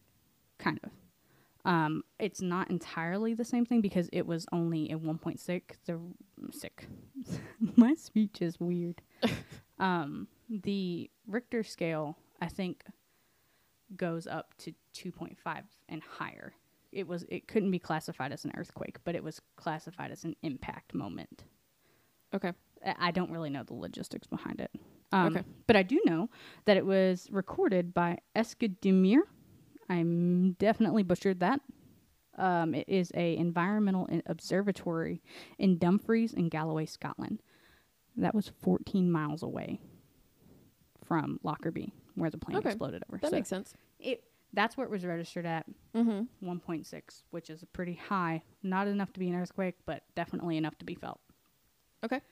A: It's not entirely the same thing because it was only a 1.6. My speech is weird. The Richter scale, I think, goes up to 2.5 and higher. It couldn't be classified as an earthquake, but it was classified as an impact moment.
B: Okay.
A: I don't really know the logistics behind it.
B: Okay.
A: But I do know that it was recorded by Eskademir. I'm definitely butchered that. It is a environmental observatory in Dumfries in Galloway, Scotland. That was 14 miles away from Lockerbie, where the plane exploded over.
B: That makes sense.
A: That's where it was registered at, 1.6, which is pretty high. Not enough to be an earthquake, but definitely enough to be felt.
B: Okay.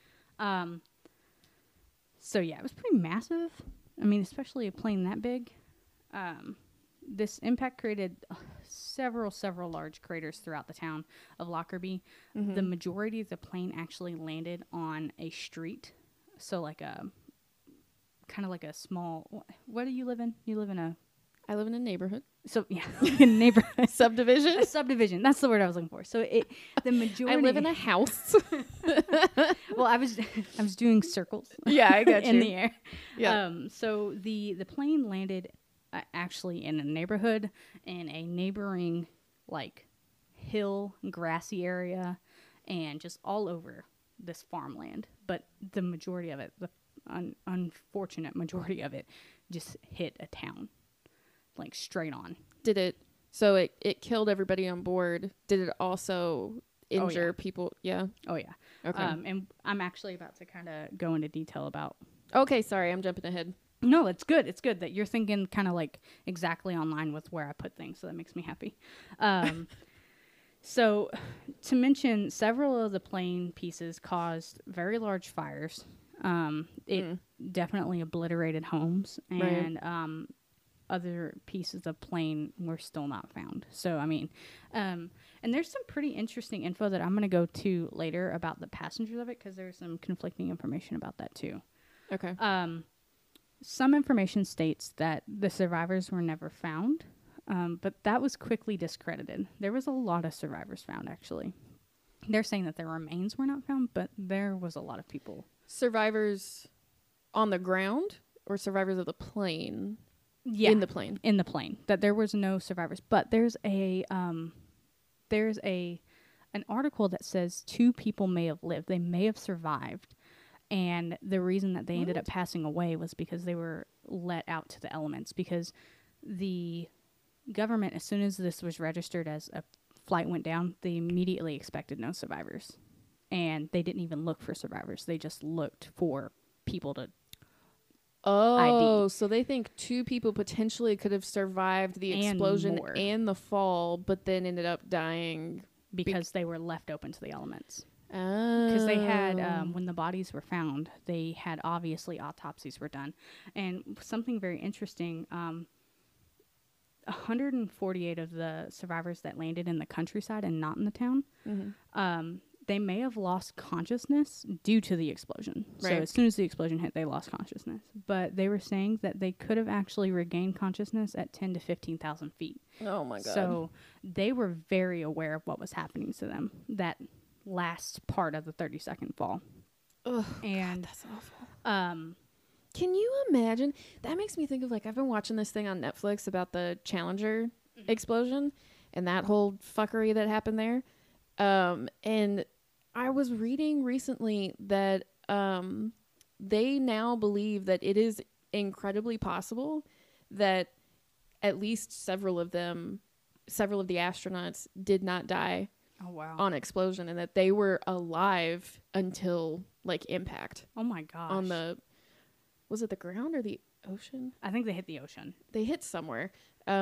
A: So yeah, it was pretty massive. I mean, especially a plane that big. This impact created several large craters throughout the town of Lockerbie. The majority of the plane actually landed on a street. So like a kind of like a small, what do you live in? You live in a
B: I live in a neighborhood.
A: So yeah, a neighborhood
B: Subdivision.
A: a subdivision. That's the word I was looking for. So the majority.
B: I live in a house.
A: Well, I was doing circles.
B: Yeah, I got
A: in
B: you.
A: the air.
B: Yeah.
A: So the plane landed actually in a neighborhood in a neighboring like hill grassy area, and just all over this farmland. But the majority of it, the unfortunate majority of it, just hit a town, like straight on.
B: Did it? So it killed everybody on board. Did it also injure people? Yeah.
A: Oh yeah.
B: Okay.
A: And I'm actually about to kind of go into detail about.
B: Okay. Sorry, I'm jumping ahead.
A: No, it's good. It's good that you're thinking kind of like exactly online with where I put things. So that makes me happy. So to mention, several of the plane pieces caused very large fires. It definitely obliterated homes, and other pieces of plane were still not found. So, I mean, and there's some pretty interesting info that I'm going to go to later about the passengers of it, because there's some conflicting information about that too.
B: Okay.
A: Some information states that the survivors were never found, but that was quickly discredited. There was a lot of survivors found, actually. They're saying that their remains were not found, but there was a lot of people.
B: Survivors on the ground or survivors of the plane?
A: Yeah,
B: in the plane.
A: In the plane. That there was no survivors, but there's an article that says 2 people may have lived. They may have survived, and the reason that they ended up passing away was because they were let out to the elements, because the government, as soon as this was registered as a flight went down, they immediately expected no survivors, and they didn't even look for survivors. They just looked for people to
B: Oh,
A: ID.
B: so they think 2 people potentially could have survived the explosion
A: more.
B: and the fall, but then ended up dying
A: because they were left open to the elements.
B: Oh.
A: Because they had, when the bodies were found, they had obviously autopsies were done. And something very interesting, 148 of the survivors that landed in the countryside and not in the town, they may have lost consciousness due to the explosion.
B: Right.
A: So as soon as the explosion hit, they lost consciousness. But they were saying that they could have actually regained consciousness at 10 to 15,000 feet.
B: Oh my God.
A: So they were very aware of what was happening to them, that last part of the 30-second fall.
B: Ugh,
A: and
B: God, that's awful.
A: Can
B: you imagine? That makes me think of, like, I've been watching this thing on Netflix about the Challenger explosion and that whole fuckery that happened there. And I was reading recently that they now believe that it is incredibly possible that at least several of the astronauts did not die on explosion, and that they were alive until, like, impact.
A: Oh my gosh.
B: On the, was it the ground or the ocean?
A: I think they hit the ocean.
B: They hit somewhere.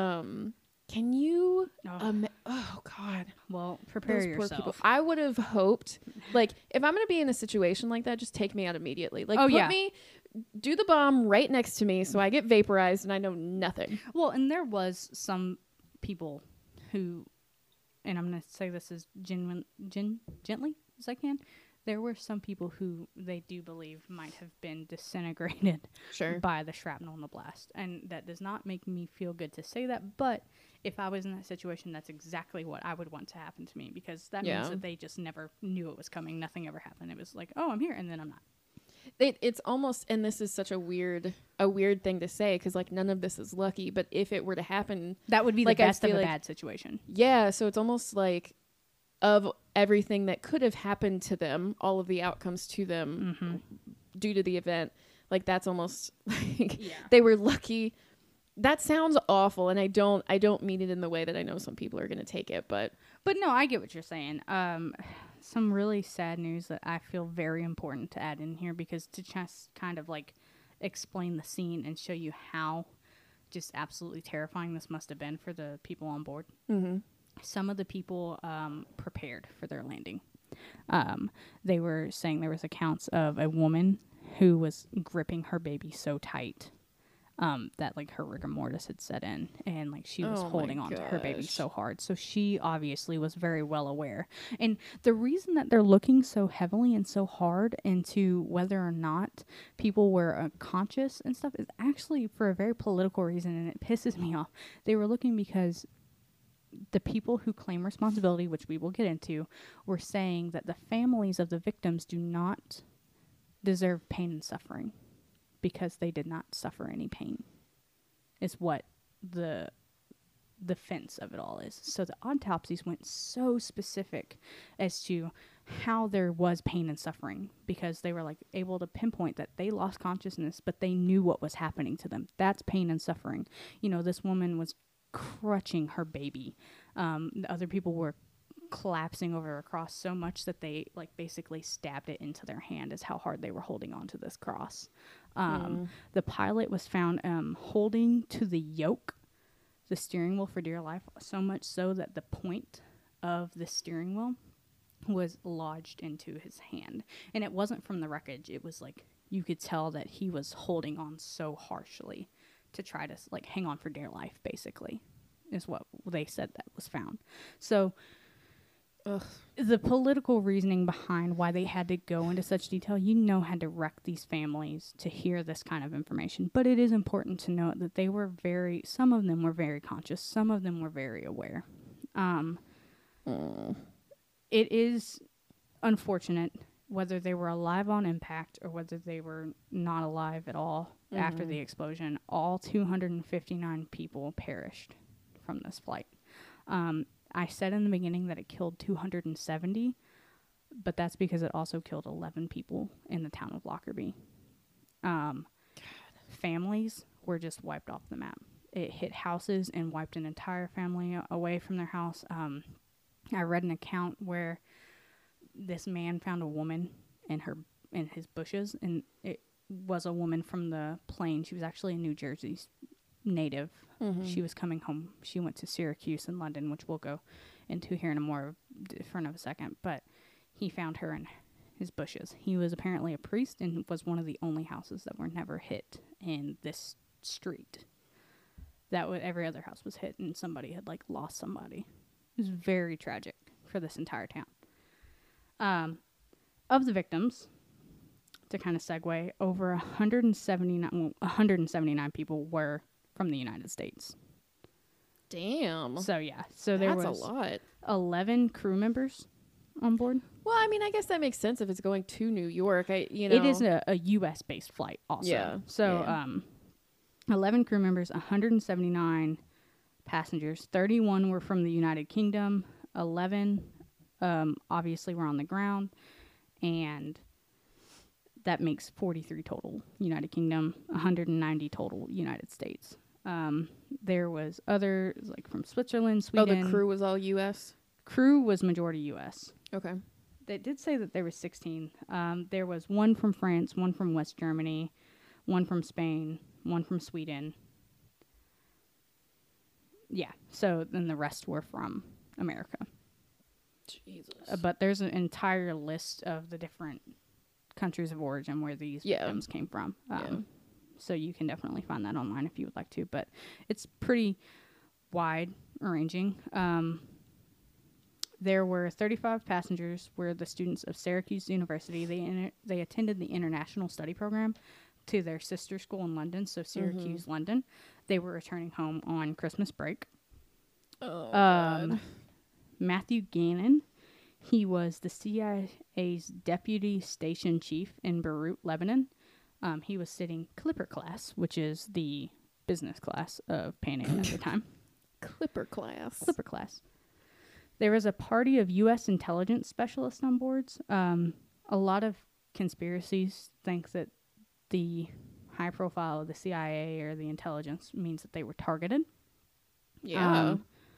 B: Can you? Oh God.
A: Well, prepare yourself. Poor people.
B: I would have hoped, like, if I'm gonna be in a situation like that, just take me out immediately. Like, do the bomb right next to me so I get vaporized and I know nothing.
A: Well, and there was some people who, and I'm gonna say this as gently as I can. There were some people who they do believe might have been disintegrated by the shrapnel and the blast. And that does not make me feel good to say that. But if I was in that situation, that's exactly what I would want to happen to me. Because that means that they just never knew it was coming. Nothing ever happened. It was like, oh, I'm here, and then I'm not.
B: It's almost, and this is such a weird thing to say, because, like, none of this is lucky. But if it were to happen,
A: that would be the best of a bad situation.
B: Yeah, so it's almost like, of everything that could have happened to them, all of the outcomes to them due to the event, like, that's almost like they were lucky. That sounds awful, and I don't mean it in the way that I know some people are going to take it, but
A: no, I get what you're saying. Some really sad news that I feel very important to add in here, because to just kind of, like, explain the scene and show you how just absolutely terrifying this must have been for the people on board. Some of the people prepared for their landing. They were saying there was accounts of a woman who was gripping her baby so tight that like her rigor mortis had set in, and like she was
B: Oh my
A: holding on to her baby
B: gosh.
A: so hard. So she obviously was very well aware. And the reason that they're looking so heavily and so hard into whether or not people were conscious and stuff is actually for a very political reason, and it pisses me off. They were looking because the people who claim responsibility, which we will get into, were saying that the families of the victims do not deserve pain and suffering because they did not suffer any pain, is what the defense of it all is. So the autopsies went so specific as to how there was pain and suffering, because they were like able to pinpoint that they lost consciousness, but they knew what was happening to them. That's pain and suffering. You know, this woman was crutching her baby. The other people were collapsing over a cross so much that they like basically stabbed it into their hand, is how hard they were holding on to this cross. The pilot was found holding to the yoke, the steering wheel, for dear life, so much so that the point of the steering wheel was lodged into his hand. And it wasn't from the wreckage. It was like you could tell that he was holding on so harshly to try to like hang on for dear life, basically, is what they said that was found. So the political reasoning behind why they had to go into such detail, had to wreck these families to hear this kind of information. But it is important to note that they were some of them were very conscious. Some of them were very aware. It is unfortunate whether they were alive on impact or whether they were not alive at all after the explosion. All 259 people perished from this flight. I said in the beginning that it killed 270, but that's because it also killed 11 people in the town of Lockerbie. Families were just wiped off the map. It hit houses and wiped an entire family away from their house. I read an account where this man found a woman in his bushes, and it was a woman from the plain. She was actually a New Jersey native. She was coming home. She went to Syracuse in London, which we'll go into here in a more different of a second. But he found her in his bushes. He was apparently a priest and was one of the only houses that were never hit in this street. Every other house was hit, and somebody had like lost somebody. It was very tragic for this entire town. Of the victims, to kind of segue, over 179 people were from the United States.
B: Damn.
A: So yeah, so there was
B: a lot.
A: 11 crew members on board.
B: Well, I mean, I guess that makes sense if it's going to New York.
A: It is a U.S. based flight also.
B: Yeah.
A: So 11 crew members, 179 passengers. 31 were from the United Kingdom. 11 obviously were on the ground, and that makes 43 total United Kingdom, 190 total United States. There was others like from Switzerland, Sweden.
B: Oh, the crew was all U.S.?
A: Crew was majority U.S.
B: Okay.
A: They did say that there was 16. There was one from France, one from West Germany, one from Spain, one from Sweden. Yeah, so then the rest were from America.
B: Jesus.
A: But there's an entire list of the different countries of origin where these victims came from. So you can definitely find that online if you would like to, but it's pretty wide ranging. There were 35 passengers were the students of Syracuse University. They attended the international study program to their sister school in London, so Syracuse, London. They were returning home on Christmas break.
B: Oh, God.
A: Matthew Gannon, he was the CIA's deputy station chief in Beirut, Lebanon. He was sitting Clipper class, which is the business class of Pan Am at the time.
B: Clipper class.
A: Clipper class. There was a party of U.S. intelligence specialists on boards. A lot of conspiracies think that the high profile of the CIA or the intelligence means that they were targeted.
B: Yeah.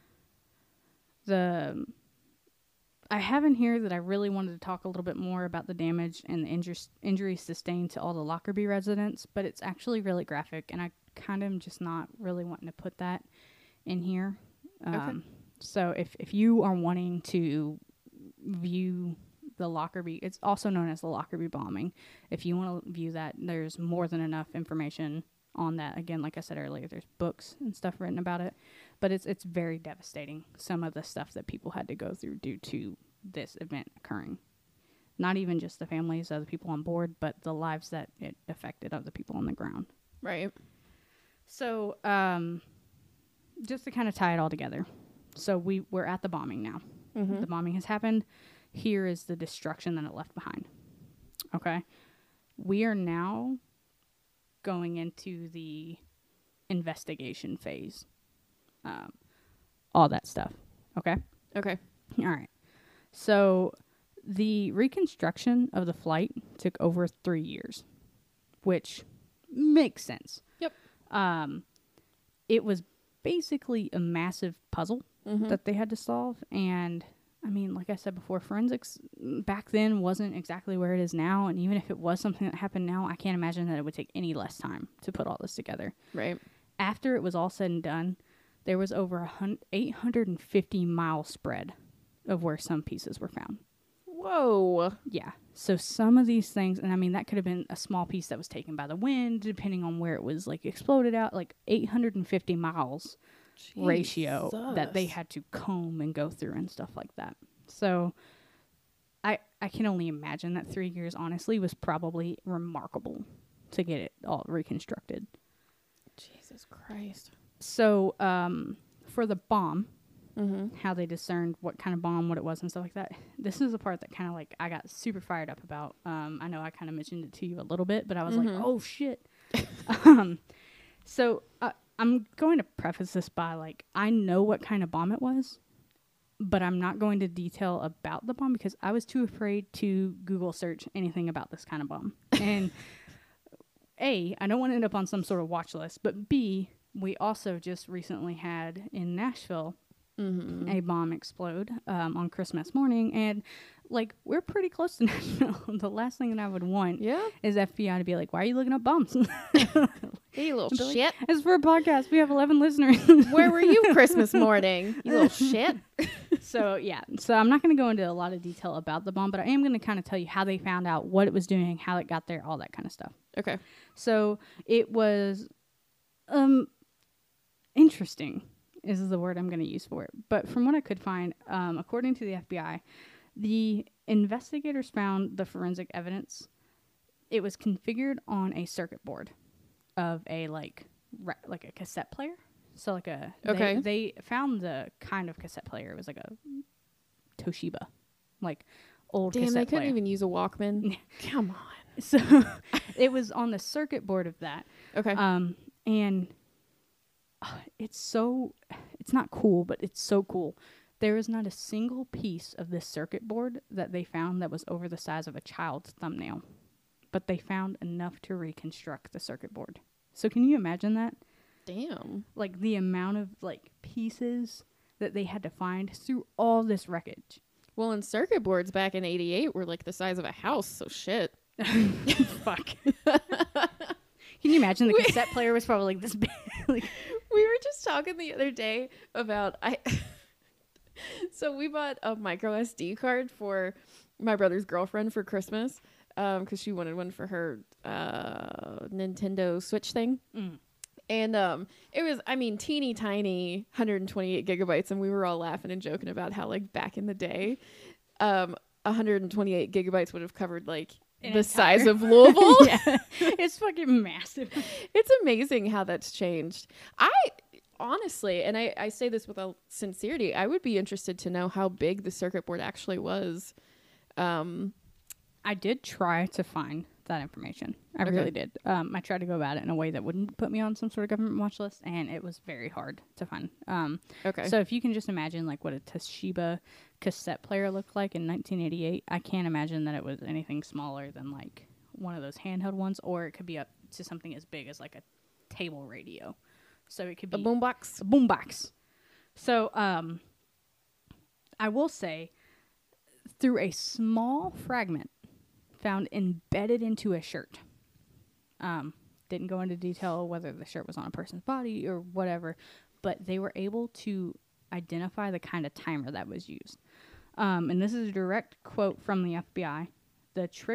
A: I have in here that I really wanted to talk a little bit more about the damage and the injuries sustained to all the Lockerbie residents, but it's actually really graphic, and I kind of am just not really wanting to put that in here.
B: Okay.
A: So if you are wanting to view the Lockerbie, it's also known as the Lockerbie bombing. If you want to view that, there's more than enough information on that. Again, like I said earlier, there's books and stuff written about it, but it's very devastating, some of the stuff that people had to go through due to this event occurring. Not even just the families of the people on board, but the lives that it affected of the people on the ground.
B: Right.
A: So, just to kind of tie it all together. So we're at the bombing now.
B: Mm-hmm.
A: The bombing has happened. Here is the destruction that it left behind. Okay. We are now going into the investigation phase. All that stuff. Okay.
B: Okay.
A: All right. So the reconstruction of the flight took over 3 years, which makes sense.
B: Yep.
A: It was basically a massive puzzle
B: Mm-hmm.
A: that they had to solve. And I mean, like I said before, forensics back then wasn't exactly where it is now. And even if it was something that happened now, I can't imagine that it would take any less time to put all this together.
B: Right.
A: After it was all said and done, there was over 850-mile spread of where some pieces were found.
B: Whoa.
A: Yeah. So some of these things, and I mean, that could have been a small piece that was taken by the wind, depending on where it was like exploded out, like 850 miles ratio that they had to comb and go through and stuff like that. So I can only imagine that 3 years, honestly, was probably remarkable to get it all reconstructed.
B: Jesus Christ.
A: So for the bomb,
B: Mm-hmm.
A: how they discerned what kind of bomb, what it was and stuff like that. This is the part that kind of like I got super fired up about. I know I kind of mentioned it to you a little bit, but I was like, oh shit. So I'm going to preface this by like, I know what kind of bomb it was, but I'm not going to detail about the bomb because I was too afraid to Google search anything about this kind of bomb. And A, I don't want to end up on some sort of watch list, but B, we also just recently had in Nashville a bomb explode on Christmas morning, and like we're pretty close to Nashville. The last thing that I would want is FBI to be like, "Why are you looking up bombs?"
B: Hey, little
A: Like,
B: shit.
A: it's for a podcast. We have 11 listeners.
B: Where were you Christmas morning? You little shit.
A: So yeah, so I'm not going to go into a lot of detail about the bomb, but I am going to kind of tell you how they found out, what it was doing, how it got there, all that kind of stuff.
B: Okay.
A: So it was interesting is the word I'm going to use for it. But from what I could find, according to the FBI, the investigators found the forensic evidence. It was configured on a circuit board of a like a cassette player. So like a they found the kind of cassette player. It was like a Toshiba, like old
B: Damn,
A: cassette
B: they couldn't
A: player.
B: even use a Walkman. Come on.
A: So it was on the circuit board of that.
B: Okay.
A: And it's not cool, but it's so cool. There is not a single piece of this circuit board that they found that was over the size of a child's thumbnail, but they found enough to reconstruct the circuit board. So can you imagine that?
B: Damn.
A: Like the amount of like pieces that they had to find through all this wreckage.
B: Well, and circuit boards back in '88 were like the size of a house, so shit.
A: Fuck. Can you imagine the cassette player was probably like this big? Like,
B: we were just talking the other day about so we bought a micro SD card for my brother's girlfriend for Christmas because she wanted one for her Nintendo Switch thing. And it was, I mean, teeny tiny 128 gigabytes, and we were all laughing and joking about how like back in the day 128 gigabytes would have covered like the size of Louisville.
A: Yeah, it's fucking massive.
B: It's amazing how that's changed. I honestly, and I say this with all sincerity, I would be interested to know how big the circuit board actually was.
A: I did try to find that information. I really did. I tried to go about it in a way that wouldn't put me on some sort of government watch list, and it was very hard to find. So if you can just imagine like what a Toshiba cassette player looked like in 1988, I can't imagine that it was anything smaller than like one of those handheld ones, or it could be up to something as big as like a table radio. So it could be
B: a boombox.
A: A boombox. So I will say, through a small fragment found embedded into a shirt. Didn't go into detail whether the shirt was on a person's body or whatever, but they were able to identify the kind of timer that was used. And this is a direct quote from the FBI. The trigger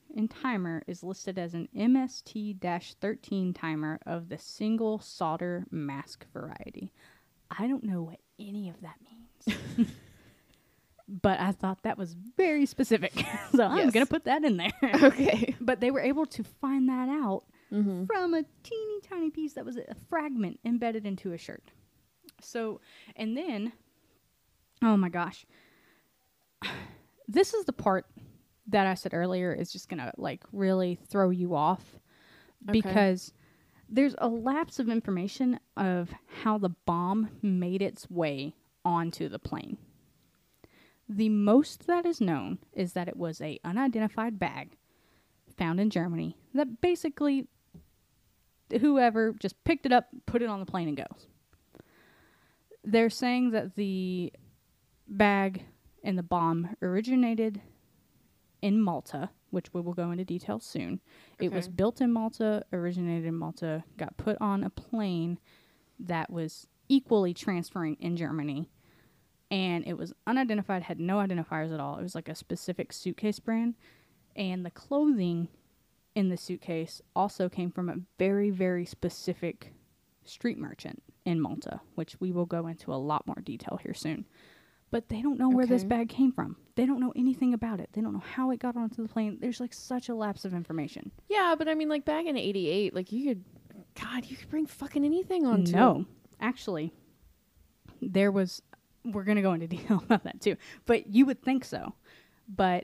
A: and timer is listed as an MST-13 timer of the single solder mask variety. I don't know what any of that means. But I thought that was very specific. So I'm
B: Yes.
A: going to put that in there.
B: Okay.
A: But they were able to find that out from a teeny tiny piece that was a fragment embedded into a shirt. So, and then, oh my gosh. This is the part that I said earlier is just going to like really throw you off because there's a lapse of information of how the bomb made its way onto the plane. The most that is known is that it was a unidentified bag found in Germany that basically whoever just picked it up, put it on the plane and goes. They're saying that the bag and the bomb originated in Malta, which we will go into detail soon. Okay. It was built in Malta, originated in Malta, got put on a plane that was equally transferring in Germany, and it was unidentified, had no identifiers at all. It was like a specific suitcase brand, and the clothing in the suitcase also came from a very, very specific street merchant in Malta, which we will go into a lot more detail here soon. But they don't know where this bag came from. They don't know anything about it. They don't know how it got onto the plane. There's like such a lapse of information.
B: Yeah, but I mean, like back in '88, like you could bring fucking anything onto.
A: No, actually, there was. We're gonna go into detail about that too. But you would think so, but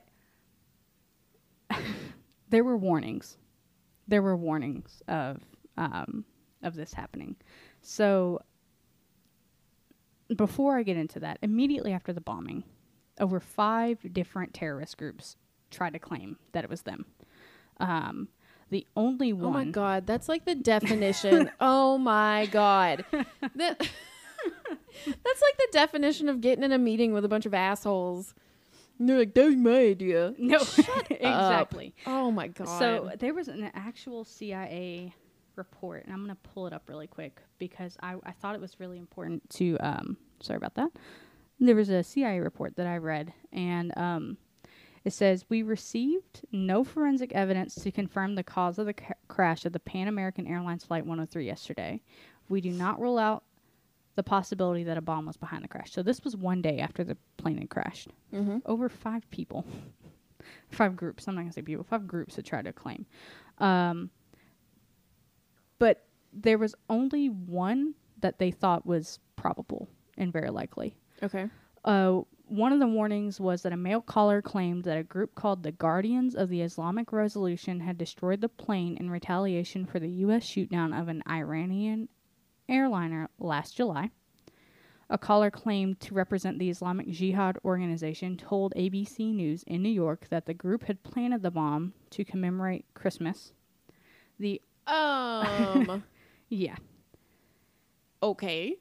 A: there were warnings. There were warnings of this happening. So. Before I get into that, immediately after the bombing, over 5 different terrorist groups tried to claim that it was them. The only one...
B: Oh my God, that's like the definition. Oh my God. That's like the definition of getting in a meeting with a bunch of assholes. And they're like, that was my idea.
A: No, exactly.
B: Oh my God.
A: So there was an actual CIA report, and I'm going to pull it up really quick because I thought it was really important to sorry about that. There was a CIA report that I read, and it says, we received no forensic evidence to confirm the cause of the crash of the Pan American Airlines Flight 103 yesterday. We do not rule out the possibility that a bomb was behind the crash. So this was one day after the plane had crashed. Over 5 people, 5 groups, I'm not going to say people, 5 groups had tried to claim. But there was only one that they thought was probable and very likely.
B: Okay.
A: One of the warnings was that a mail caller claimed that a group called the Guardians of the Islamic Revolution had destroyed the plane in retaliation for the U.S. shootdown of an Iranian airliner last July. A caller claimed to represent the Islamic Jihad organization told ABC News in New York that the group had planted the bomb to commemorate Christmas. Yeah.
B: Okay.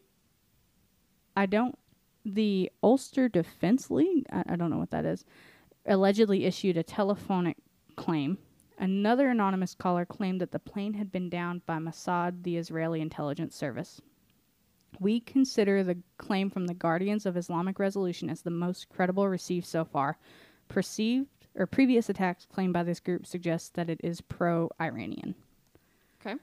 A: The Ulster Defense League, I don't know what that is, allegedly issued a telephonic claim. Another anonymous caller claimed that the plane had been downed by Mossad, the Israeli intelligence service. We consider the claim from the Guardians of Islamic Revolution as the most credible received so far. Previous attacks claimed by this group suggest that it is pro-Iranian.
B: Okay.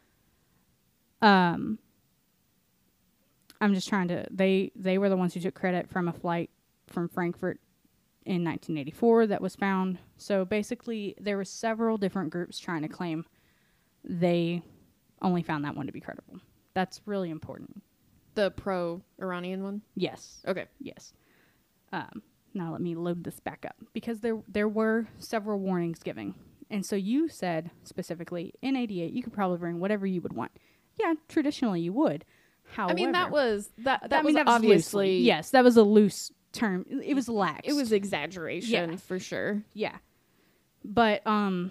A: I'm just trying to... They were the ones who took credit from a flight from Frankfurt in 1984 that was found. So basically, there were several different groups trying to claim they only found that one to be credible. That's really important.
B: The pro-Iranian one?
A: Yes.
B: Okay.
A: Yes. Now let me load this back up because there were several warnings given. And so you said specifically in 88 you could probably bring whatever you would want. Yeah, traditionally you would. However,
B: I mean that was
A: was
B: obviously
A: loosely, yes, that was a loose term. It was lax.
B: It was exaggeration for sure.
A: Yeah. But on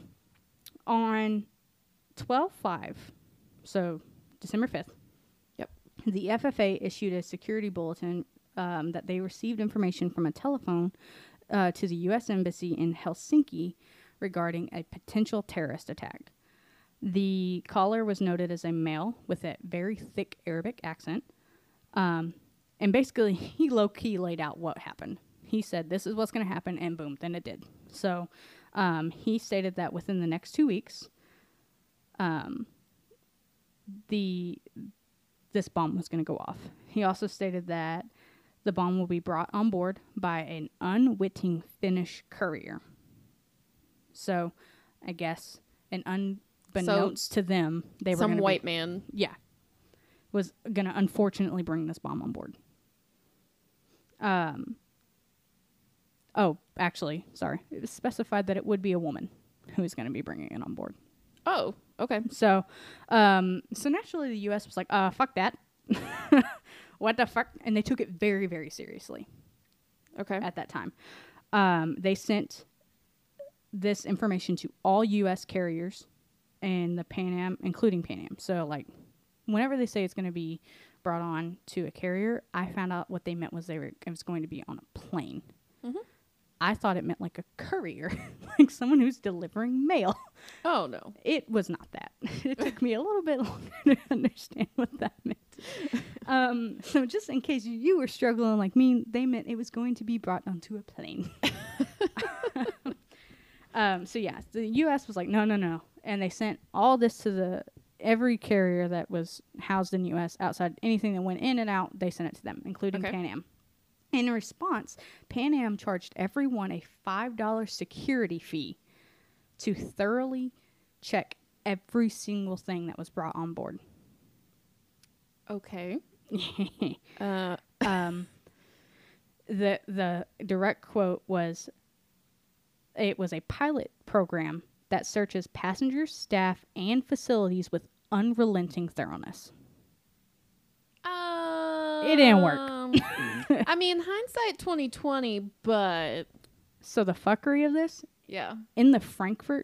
A: 12/5, so December 5th.
B: Yep.
A: The FFA issued a security bulletin that they received information from a telephone to the U.S. Embassy in Helsinki regarding a potential terrorist attack. The caller was noted as a male with a very thick Arabic accent. And basically, he low-key laid out what happened. He said, this is what's going to happen, and boom, then it did. So He stated that within the next 2 weeks, this bomb was going to go off. He also stated that the bomb will be brought on board by an unwitting Finnish courier. So, I guess unbeknownst to them, they were
B: some white man.
A: Yeah, was going to unfortunately bring this bomb on board. Oh, actually, sorry. It was specified that it would be a woman who was going to be bringing it on board.
B: Oh, okay.
A: So naturally the U.S. was like, fuck that. What the fuck? And they took it very, very seriously.
B: Okay.
A: At that time. They sent this information to all U.S. carriers and the Pan Am, including Pan Am. So, like, whenever they say it's going to be brought on to a carrier, I found out what they meant was it was going to be on a plane. Mm-hmm. I thought it meant like a courier, like someone who's delivering mail.
B: Oh, no.
A: It was not that. It took me a little bit longer to understand what that meant. So just in case you were struggling like me, they meant it was going to be brought onto a plane. So yeah, the U.S. was like, no. And they sent all this to every carrier that was housed in the U.S. outside anything that went in and out, they sent it to them, including Pan Am. In response, Pan Am charged everyone a $5 security fee to thoroughly check every single thing that was brought on board.
B: Okay.
A: The direct quote was, it was a pilot program that searches passengers, staff, and facilities with unrelenting thoroughness. It didn't work.
B: I mean, hindsight 2020, but
A: so the fuckery of this,
B: yeah,
A: in the Frankfurt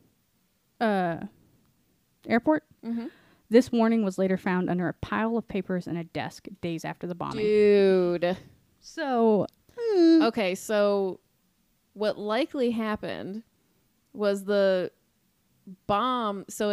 A: airport, this warning was later found under a pile of papers in a desk days after the bombing.
B: Dude.
A: So,
B: okay, so what likely happened was the bomb. So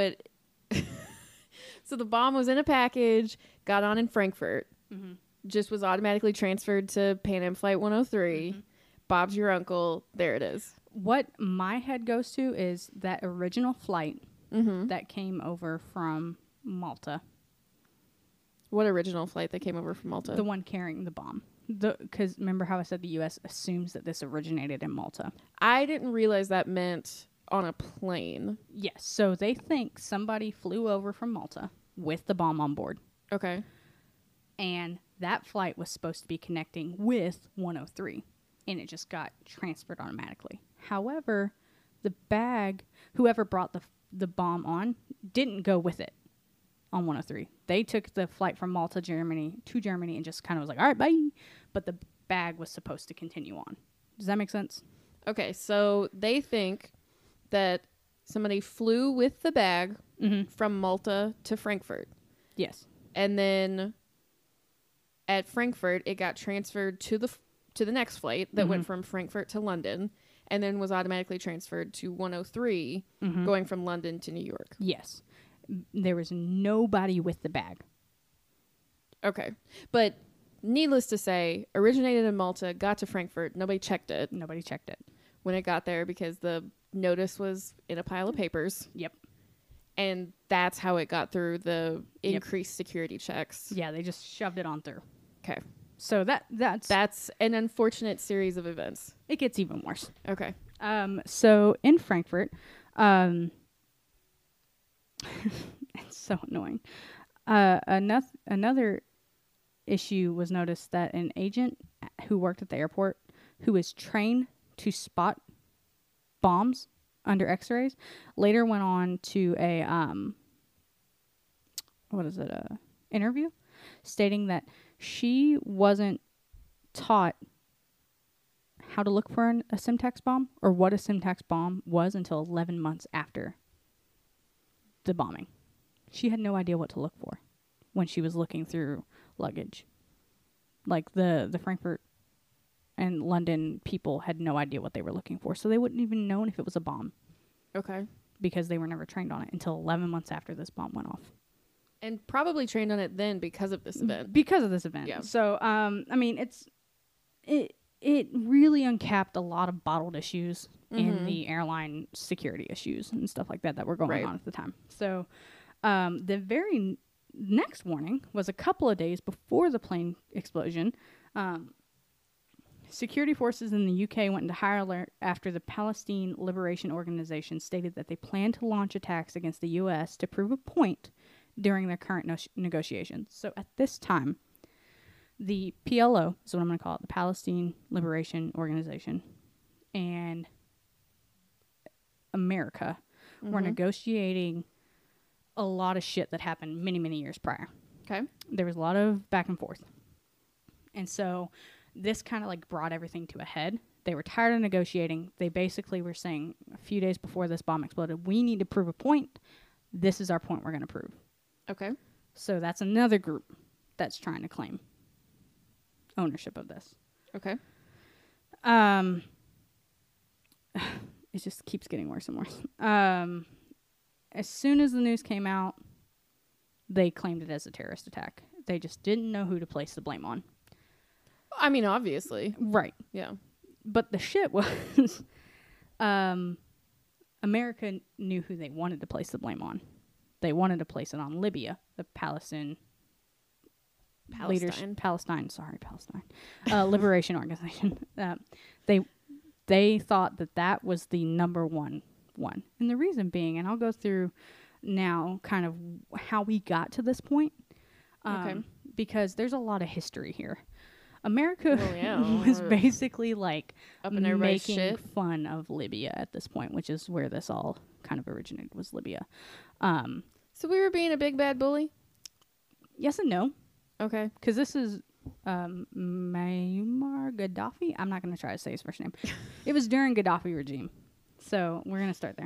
B: the bomb was in a package, got on in Frankfurt. Mm-hmm. Just was automatically transferred to Pan Am Flight 103. Mm-hmm. Bob's your uncle. There it is.
A: What my head goes to is that original flight that came over from Malta.
B: What original flight that came over from Malta?
A: The one carrying the bomb. Because remember how I said the U.S. assumes that this originated in Malta.
B: I didn't realize that meant on a plane.
A: Yes. So they think somebody flew over from Malta with the bomb on board. Okay. And that flight was supposed to be connecting with 103, and it just got transferred automatically. However, the bag, whoever brought the bomb on, didn't go with it on 103. They took the flight from Malta, Germany, to Germany, and just kind of was like, all right, bye. But the bag was supposed to continue on. Does that make sense?
B: Okay, so they think that somebody flew with the bag from Malta to Frankfurt. Yes. And then at Frankfurt, it got transferred to the next flight that went from Frankfurt to London, and then was automatically transferred to 103, going from London to New York.
A: Yes. There was nobody with the bag.
B: Okay. But needless to say, originated in Malta, got to Frankfurt, nobody checked it.
A: Nobody checked it.
B: When it got there, because the notice was in a pile of papers. Yep. And that's how it got through the increased security checks.
A: Yeah, they just shoved it on through.
B: Okay.
A: So that's
B: an unfortunate series of events.
A: It gets even worse.
B: Okay.
A: So in Frankfurt, it's so annoying. Another issue was noticed that an agent who worked at the airport, who was trained to spot bombs under X-rays, later went on to a interview, stating that she wasn't taught how to look for a Semtex bomb or what a Semtex bomb was until 11 months after the bombing. She had no idea what to look for when she was looking through luggage. Like the Frankfurt and London people had no idea what they were looking for, so they wouldn't even known if it was a bomb. Okay. Because they were never trained on it until 11 months after this bomb went off.
B: And probably trained on it then because of this event.
A: Because of this event. Yeah. So, I mean, it really uncapped a lot of bottled issues in the airline security issues and stuff like that were going on at the time. So the very next warning was a couple of days before the plane explosion. Security forces in the UK went into high alert after the Palestine Liberation Organization stated that they plan to launch attacks against the U.S. to prove a point during their current negotiations. So at this time, the PLO is what I'm going to call it, the Palestine Liberation Organization, and America were negotiating a lot of shit that happened many, many years prior.
B: Okay.
A: There was a lot of back and forth. And so this kind of like brought everything to a head. They were tired of negotiating. They basically were saying a few days before this bomb exploded, we need to prove a point. This is our point we're going to prove.
B: Okay.
A: So that's another group that's trying to claim ownership of this.
B: Okay.
A: It just keeps getting worse and worse. As soon as the news came out, they claimed it as a terrorist attack. They just didn't know who to place the blame on.
B: I mean, obviously.
A: Right.
B: Yeah.
A: But the shit was, America knew who they wanted to place the blame on. They wanted to place it on Libya, the Palestine Liberation Organization. They thought that was the number one. And the reason being, and I'll go through now kind of how we got to this point, because there's a lot of history here. America was basically like making fun of Libya at this point, which is where this all kind of originated, was Libya.
B: So we were being a big bad bully?
A: Yes and no. Okay. Because this is Muammar Gaddafi. I'm not going to try to say his first name. It was during Gaddafi regime. So we're going to start there.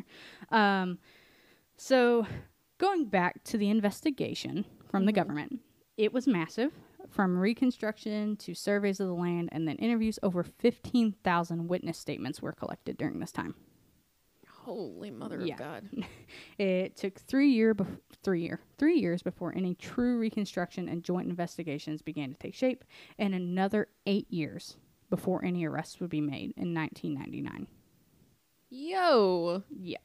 A: So going back to the investigation from the government, it was massive. From reconstruction to surveys of the land and then interviews, over 15,000 witness statements were collected during this time.
B: Holy mother of God.
A: It took 3 years before any true reconstruction and joint investigations began to take shape, and another 8 years before any arrests would be made in 1999.
B: Yo!
A: Yeah.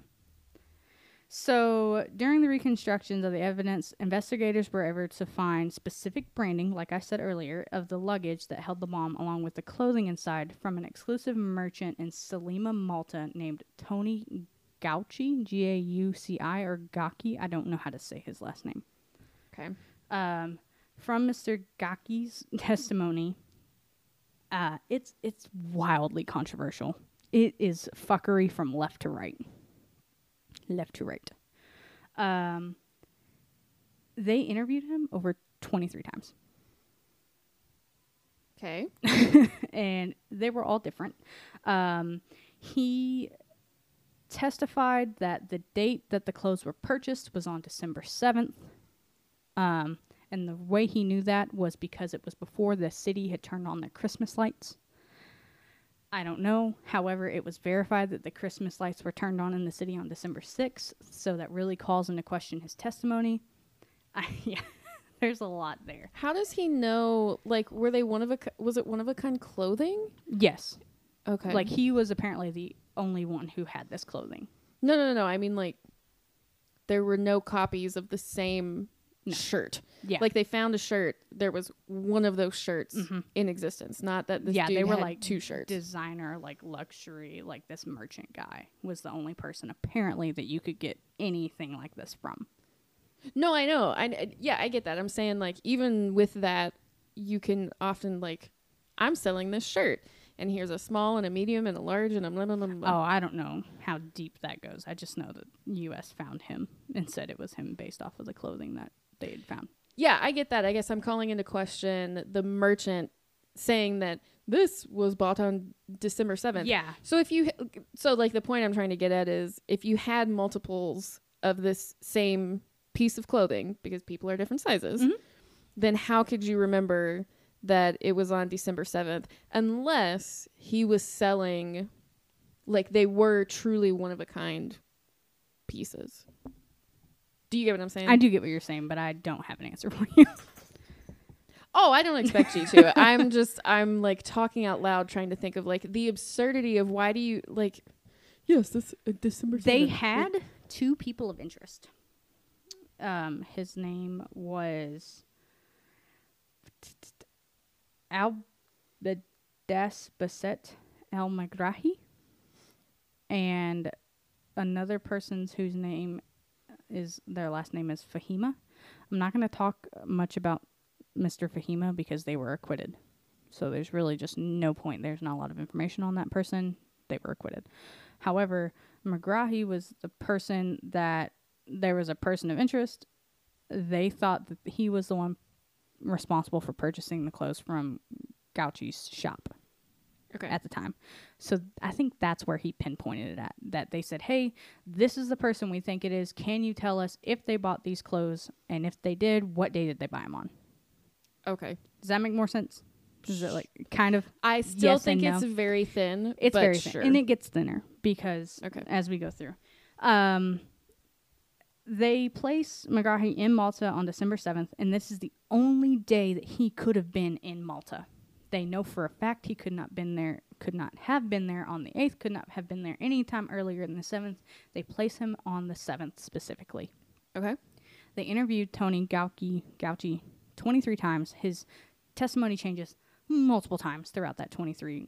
A: So, during the reconstructions of the evidence, investigators were able to find specific branding, like I said earlier, of the luggage that held the bomb, along with the clothing inside, from an exclusive merchant in Salima, Malta, named Tony Gauci, G-A-U-C-I, or Gaki. I don't know how to say his last name.
B: Okay.
A: From Mr. Gaki's testimony, it's wildly controversial. It is fuckery from left to right. They interviewed him over 23 times.
B: Okay.
A: And they were all different. He testified that the date that the clothes were purchased was on December 7th. And the way he knew that was because it was before the city had turned on their Christmas lights. I don't know. However, it was verified that the Christmas lights were turned on in the city on December 6th, so that really calls into question his testimony. There's a lot there.
B: How does he know, like, were they was it one of a kind clothing?
A: Yes.
B: Okay.
A: Like, he was apparently the only one who had this clothing.
B: No. I mean, like, there were no copies of the same shirt.
A: Yeah.
B: Like, they found a shirt. There was one of those shirts in existence. Not that this dude
A: they were
B: had
A: like
B: 2 shirts.
A: Designer, like luxury, like this merchant guy was the only person apparently that you could get anything like this from.
B: No, I know. I get that. I'm saying, like, even with that, you can often, like, I'm selling this shirt, and here's a small and a medium and a large and a blah, blah, blah, blah.
A: Oh, I don't know how deep that goes. I just know that U.S. found him and said it was him based off of the clothing that they had found.
B: Yeah, I get that. I guess I'm calling into question the merchant saying that this was bought on December 7th.
A: Yeah.
B: So like the point I'm trying to get at is if you had multiples of this same piece of clothing, because people are different sizes, then how could you remember that it was on December 7th unless he was selling, like, they were truly one of a kind pieces? Do you get what I'm saying?
A: I do get what you're saying, but I don't have an answer for you.
B: Oh, I don't expect you to. I'm like talking out loud, trying to think of like the absurdity of why do you like. Yes, this December.
A: They
B: 7th.
A: had two people of interest. His name was Albedas Basset El Magrahi, and another person's whose name is their last name is Fahima. I'm not going to talk much about Mr. Fahima because they were acquitted. So there's really just no point. There's not a lot of information on that person. They were acquitted. However, Magrahi was the person that there was a person of interest. They thought that he was the one responsible for purchasing the clothes from Gauchi's shop at the time. So I think that's where he pinpointed it at. That they said, hey, this is the person we think it is. Can you tell us if they bought these clothes? And if they did, what day did they buy them on?
B: Okay.
A: Does that make more sense? Is it like kind of?
B: I still
A: yes
B: think
A: and
B: it's
A: no?
B: very thin.
A: It's
B: but
A: very
B: sure.
A: thin. And it gets thinner because as we go through. They place Magrahi in Malta on December 7th, and this is the only day that he could have been in Malta. They know for a fact he could not have been there on the 8th, could not have been there any time earlier than the 7th. They place him on the 7th specifically.
B: Okay.
A: They interviewed Tony Gauchi 23 times. His testimony changes multiple times throughout that 23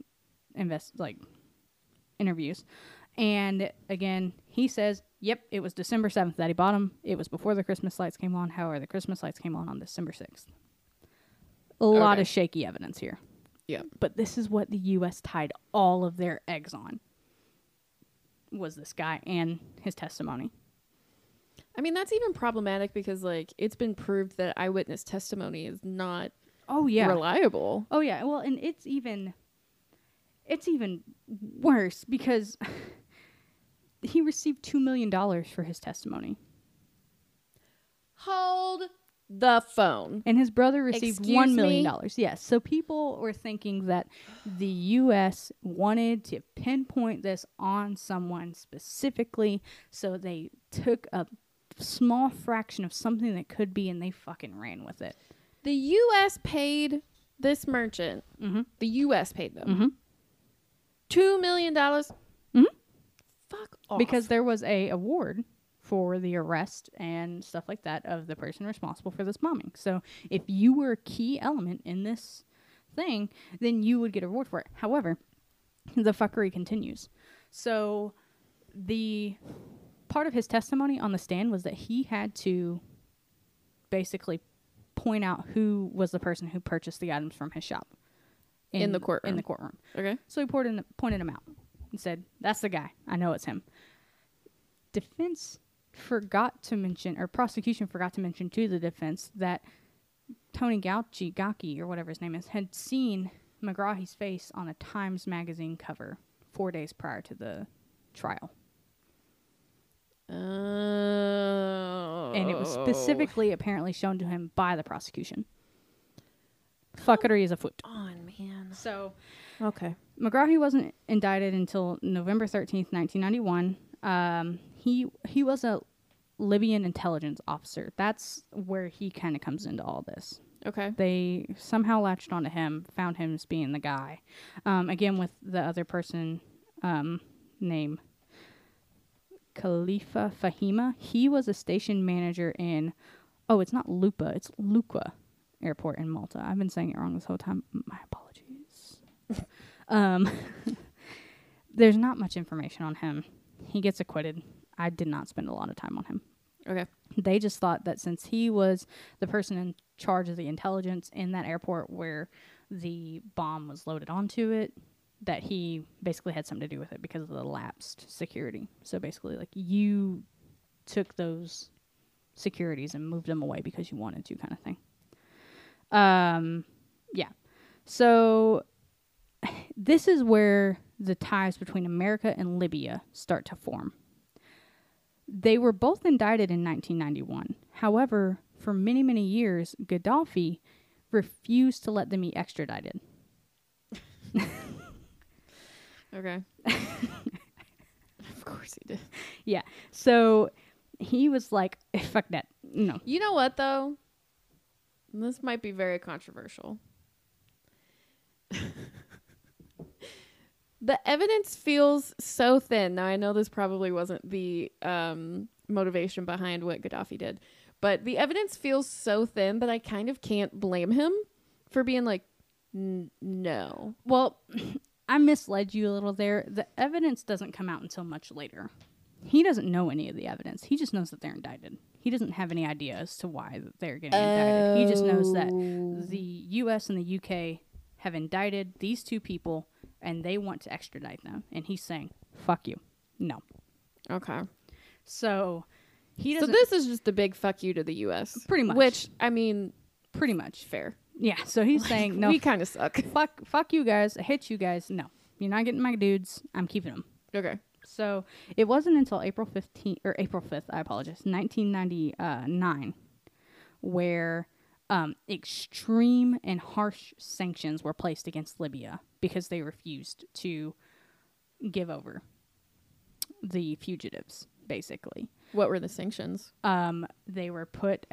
A: interviews. And again, he says, yep, it was December 7th that he bought them. It was before the Christmas lights came on. However, the Christmas lights came on December 6th. A lot of shaky evidence here.
B: Yeah.
A: But this is what the U.S. tied all of their eggs on, was this guy and his testimony.
B: I mean, that's even problematic because, like, it's been proved that eyewitness testimony is not reliable.
A: Oh, yeah. Well, and it's even worse because he received $2 million for his testimony.
B: Hold the phone.
A: And his brother received
B: Excuse
A: $1 million.
B: me?
A: Yes. So people were thinking that the U.S. wanted to pinpoint this on someone specifically. So they took a small fraction of something that could be and they fucking ran with it.
B: The U.S. paid this merchant.
A: Mm-hmm.
B: The U.S. paid them.
A: Mm-hmm.
B: $2 million.
A: Mm-hmm.
B: Fuck off.
A: Because there was a award for the arrest and stuff like that of the person responsible for this bombing. So if you were a key element in this thing, then you would get a reward for it. However, the fuckery continues. So the part of his testimony on the stand was that he had to basically point out who was the person who purchased the items from his shop.
B: In the courtroom.
A: In the courtroom.
B: Okay.
A: So he pointed him out and said, that's the guy. I know it's him. Defense forgot to mention, or prosecution forgot to mention to the defense, that Tony Gauchi, or whatever his name is, had seen Magrahi's face on a Times magazine cover 4 days prior to the trial. And it was specifically apparently shown to him by the prosecution. Fuckery is afoot.
B: On, man.
A: So,
B: okay.
A: Magrahi wasn't indicted until November 13th, 1991. He was a Libyan intelligence officer. That's where he kind of comes into all this.
B: Okay.
A: They somehow latched onto him, found him as being the guy. Again, with the other person named Khalifa Fahima. He was a station manager in, it's not Lupa, it's Lucca Airport in Malta. I've been saying it wrong this whole time. My apologies. There's not much information on him. He gets acquitted. I did not spend a lot of time on him.
B: Okay.
A: They just thought that since he was the person in charge of the intelligence in that airport where the bomb was loaded onto it, that he basically had something to do with it because of the lapsed security. So basically, like, you took those securities and moved them away because you wanted to, kind of thing. Yeah. So this is where the ties between America and Libya start to form. They were both indicted in 1991. However, for many, many years, Gaddafi refused to let them be extradited.
B: Okay. Of course he did.
A: Yeah. So he was like, fuck that. No.
B: You know what, though? This might be very controversial. The evidence feels so thin. Now, I know this probably wasn't the motivation behind what Gaddafi did, but the evidence feels so thin that I kind of can't blame him for being like, no.
A: Well, I misled you a little there. The evidence doesn't come out until much later. He doesn't know any of the evidence. He just knows that they're indicted. He doesn't have any idea as to why they're getting indicted. He just knows that the U.S. and the U.K. have indicted these two people, and they want to extradite them. And he's saying, fuck you. No.
B: Okay.
A: So he doesn't...
B: So this is just a big fuck you to the U.S.
A: Pretty much.
B: Which, I mean...
A: Pretty much.
B: Fair.
A: Yeah, so he's saying, no.
B: We kind of suck.
A: Fuck you guys. I hate you guys. No. You're not getting my dudes. I'm keeping them.
B: Okay.
A: So it wasn't until April 5th, I apologize, 1999, where extreme and harsh sanctions were placed against Libya because they refused to give over the fugitives, basically.
B: What were the sanctions?
A: They were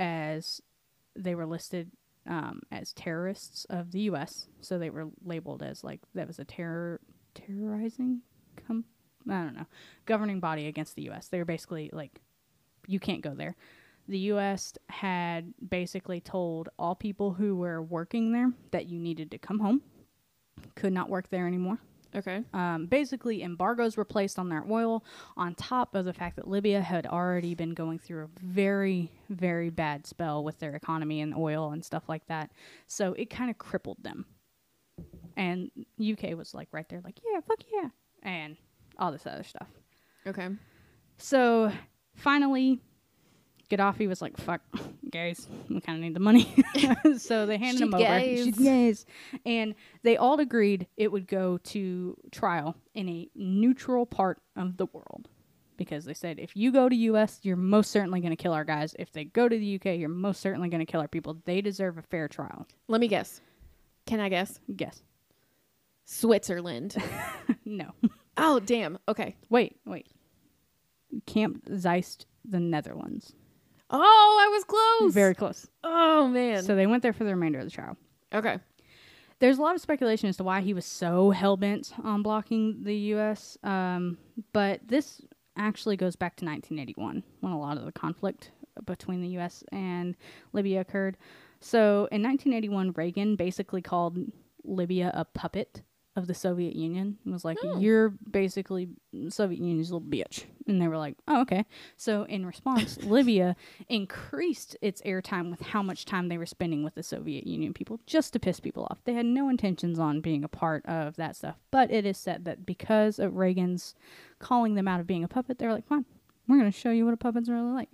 A: listed as terrorists of the U.S., so they were labeled as like that was a terrorizing governing body against the U.S. They were basically like, you can't go there. The U.S. had basically told all people who were working there that you needed to come home, could not work there anymore.
B: Okay.
A: Basically, embargoes were placed on their oil on top of the fact that Libya had already been going through a very, very bad spell with their economy and oil and stuff like that. So it kind of crippled them. And UK was like right there like, yeah, fuck yeah. And all this other stuff.
B: Okay.
A: So finally, Gaddafi was like, fuck, guys, we kind of need the money. So they handed him over. Guys. And they all agreed it would go to trial in a neutral part of the world. Because they said, if you go to U.S., you're most certainly going to kill our guys. If they go to the U.K., you're most certainly going to kill our people. They deserve a fair trial.
B: Let me guess. Can I guess?
A: Guess.
B: Switzerland.
A: No.
B: Oh, damn. Okay.
A: Wait. Camp Zeist, the Netherlands.
B: Oh, I was close.
A: Very close.
B: Oh, man.
A: So they went there for the remainder of the trial.
B: Okay.
A: There's a lot of speculation as to why he was so hell-bent on blocking the U.S., but this actually goes back to 1981, when a lot of the conflict between the U.S. and Libya occurred. So in 1981, Reagan basically called Libya a puppet of the Soviet Union. It was like, you're basically Soviet Union's little bitch. And they were like, oh, okay. So in response, Libya increased its airtime with how much time they were spending with the Soviet Union people just to piss people off. They had no intentions on being a part of that stuff. But it is said that because of Reagan's calling them out of being a puppet, they're like, fine, we're going to show you what a puppet's really like.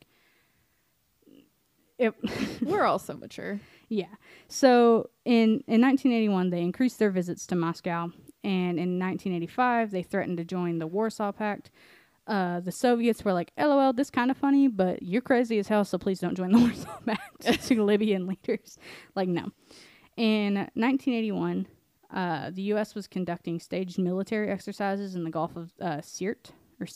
B: We're all so mature.
A: Yeah. So in 1981, they increased their visits to Moscow. And in 1985, they threatened to join the Warsaw Pact. The Soviets were like, LOL, this kind of funny, but you're crazy as hell, so please don't join the Warsaw Pact to Libyan leaders. Like, no. In 1981, the U.S. was conducting staged military exercises in the Gulf of Sirte.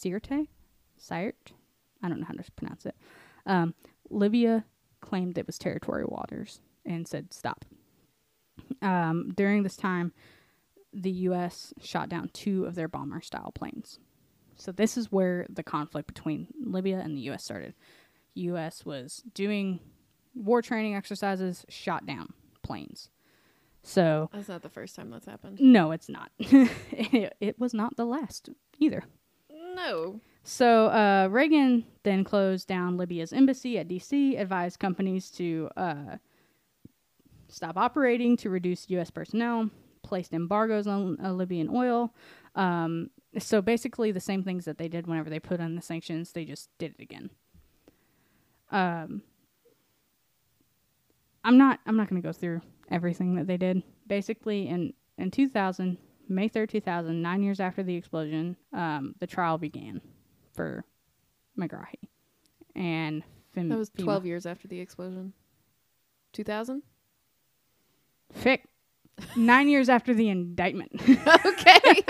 A: I don't know how to pronounce it. Libya claimed it was territorial waters and said stop. During this time, the U.S. shot down 2 of their bomber-style planes. So this is where the conflict between Libya and the U.S. started. U.S. was doing war training exercises, shot down planes. So
B: that's not the first time that's happened.
A: No, it's not. It was not the last either.
B: No.
A: So Reagan then closed down Libya's embassy at D.C., advised companies to stop operating to reduce U.S. personnel, placed embargoes on Libyan oil. So basically the same things that they did whenever they put on the sanctions, they just did it again. I'm not going to go through everything that they did. Basically, in 2000, May 3rd, 2000, 9 years after the explosion, the trial began for Megrahi. And
B: that was 12 years after the explosion. 2000?
A: Fick. 9 years after the indictment.
B: Okay.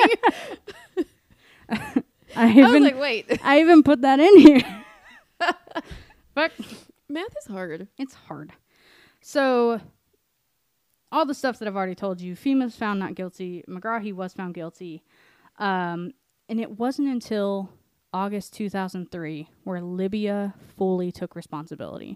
A: I
B: was like, wait.
A: I even put that in here. Fuck.
B: Math is hard.
A: It's hard. So, all the stuff that I've already told you, FEMA's found not guilty. Megrahi was found guilty. And it wasn't until August 2003 where Libya fully took responsibility.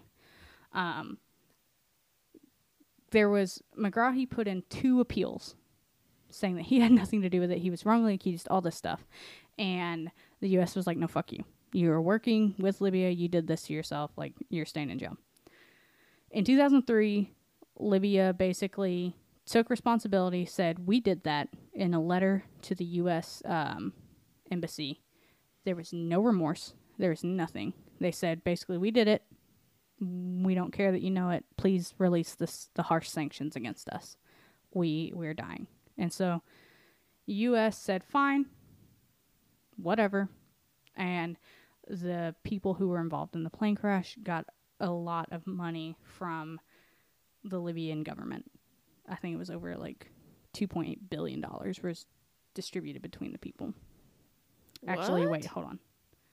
A: Megrahi put in 2 appeals saying that he had nothing to do with it. He was wrongly accused, all this stuff. And the U.S. was like, no, fuck you. You were working with Libya. You did this to yourself. Like, you're staying in jail. In 2003, Libya basically took responsibility, said, we did that in a letter to the U.S. Embassy. There was no remorse. There was nothing. They said, basically, we did it. We don't care that you know it. Please release the harsh sanctions against us. We're dying. And so U.S. said, fine, whatever. And the people who were involved in the plane crash got a lot of money from the Libyan government. I think it was over like $2.8 billion was distributed between the people. Actually, wait, hold on.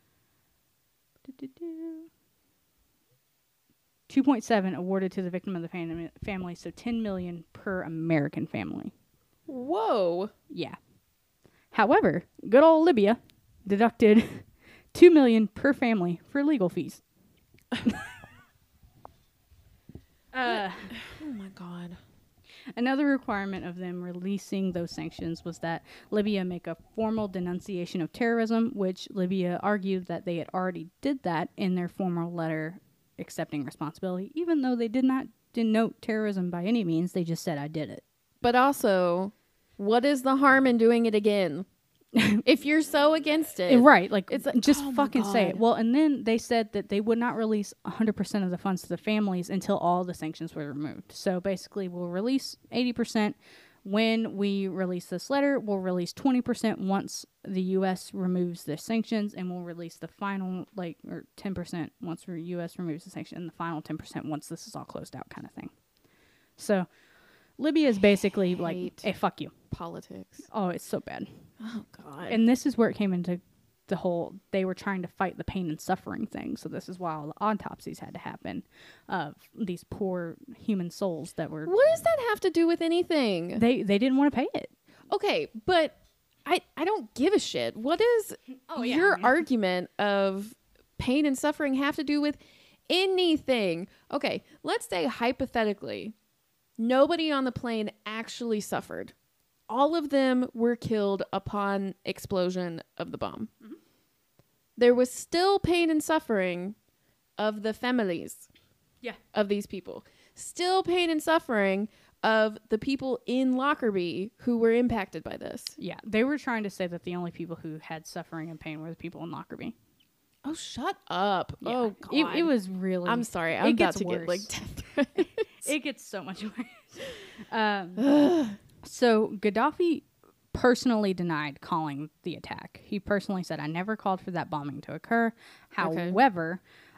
A: 2.7 awarded to the victim of the family, so $10 million per American family.
B: Whoa.
A: Yeah. However, good old Libya deducted $2 million per family for legal fees.
B: Oh my God.
A: Another requirement of them releasing those sanctions was that Libya make a formal denunciation of terrorism, which Libya argued that they had already did that in their formal letter accepting responsibility, even though they did not denote terrorism by any means. They just said, I did it.
B: But also, what is the harm in doing it again? If you're so against it.
A: Right. Like,
B: it's like,
A: just
B: oh my
A: fucking say it.
B: God.
A: Well, and then they said that they would not release 100% of the funds to the families until all the sanctions were removed. So basically, we'll release 80%. When we release this letter, we'll release 20% once the U.S. removes the sanctions, and we'll release the final, or 10% once the U.S. removes the sanction, and the final 10% once this is all closed out, kind of thing. So Libya is basically like, hey, fuck you.
B: Politics.
A: Oh, it's so bad.
B: Oh, God.
A: And this is where it came into the whole, they were trying to fight the pain and suffering thing. So this is why all the autopsies had to happen of these poor human souls that were...
B: What does that have to do with anything?
A: They didn't want to pay it.
B: Okay, but I don't give a shit. What does your argument of pain and suffering have to do with anything? Okay, let's say hypothetically, nobody on the plane actually suffered. All of them were killed upon explosion of the bomb. Mm-hmm. There was still pain and suffering of the families of these people. Still pain and suffering of the people in Lockerbie who were impacted by this.
A: Yeah, they were trying to say that the only people who had suffering and pain were the people in Lockerbie.
B: Oh, shut up. Yeah. Oh, God.
A: It was really...
B: I'm sorry. I'm about to get, death threats.
A: It gets so much worse. So Gaddafi personally denied calling the attack. He personally said, I never called for that bombing to occur. However,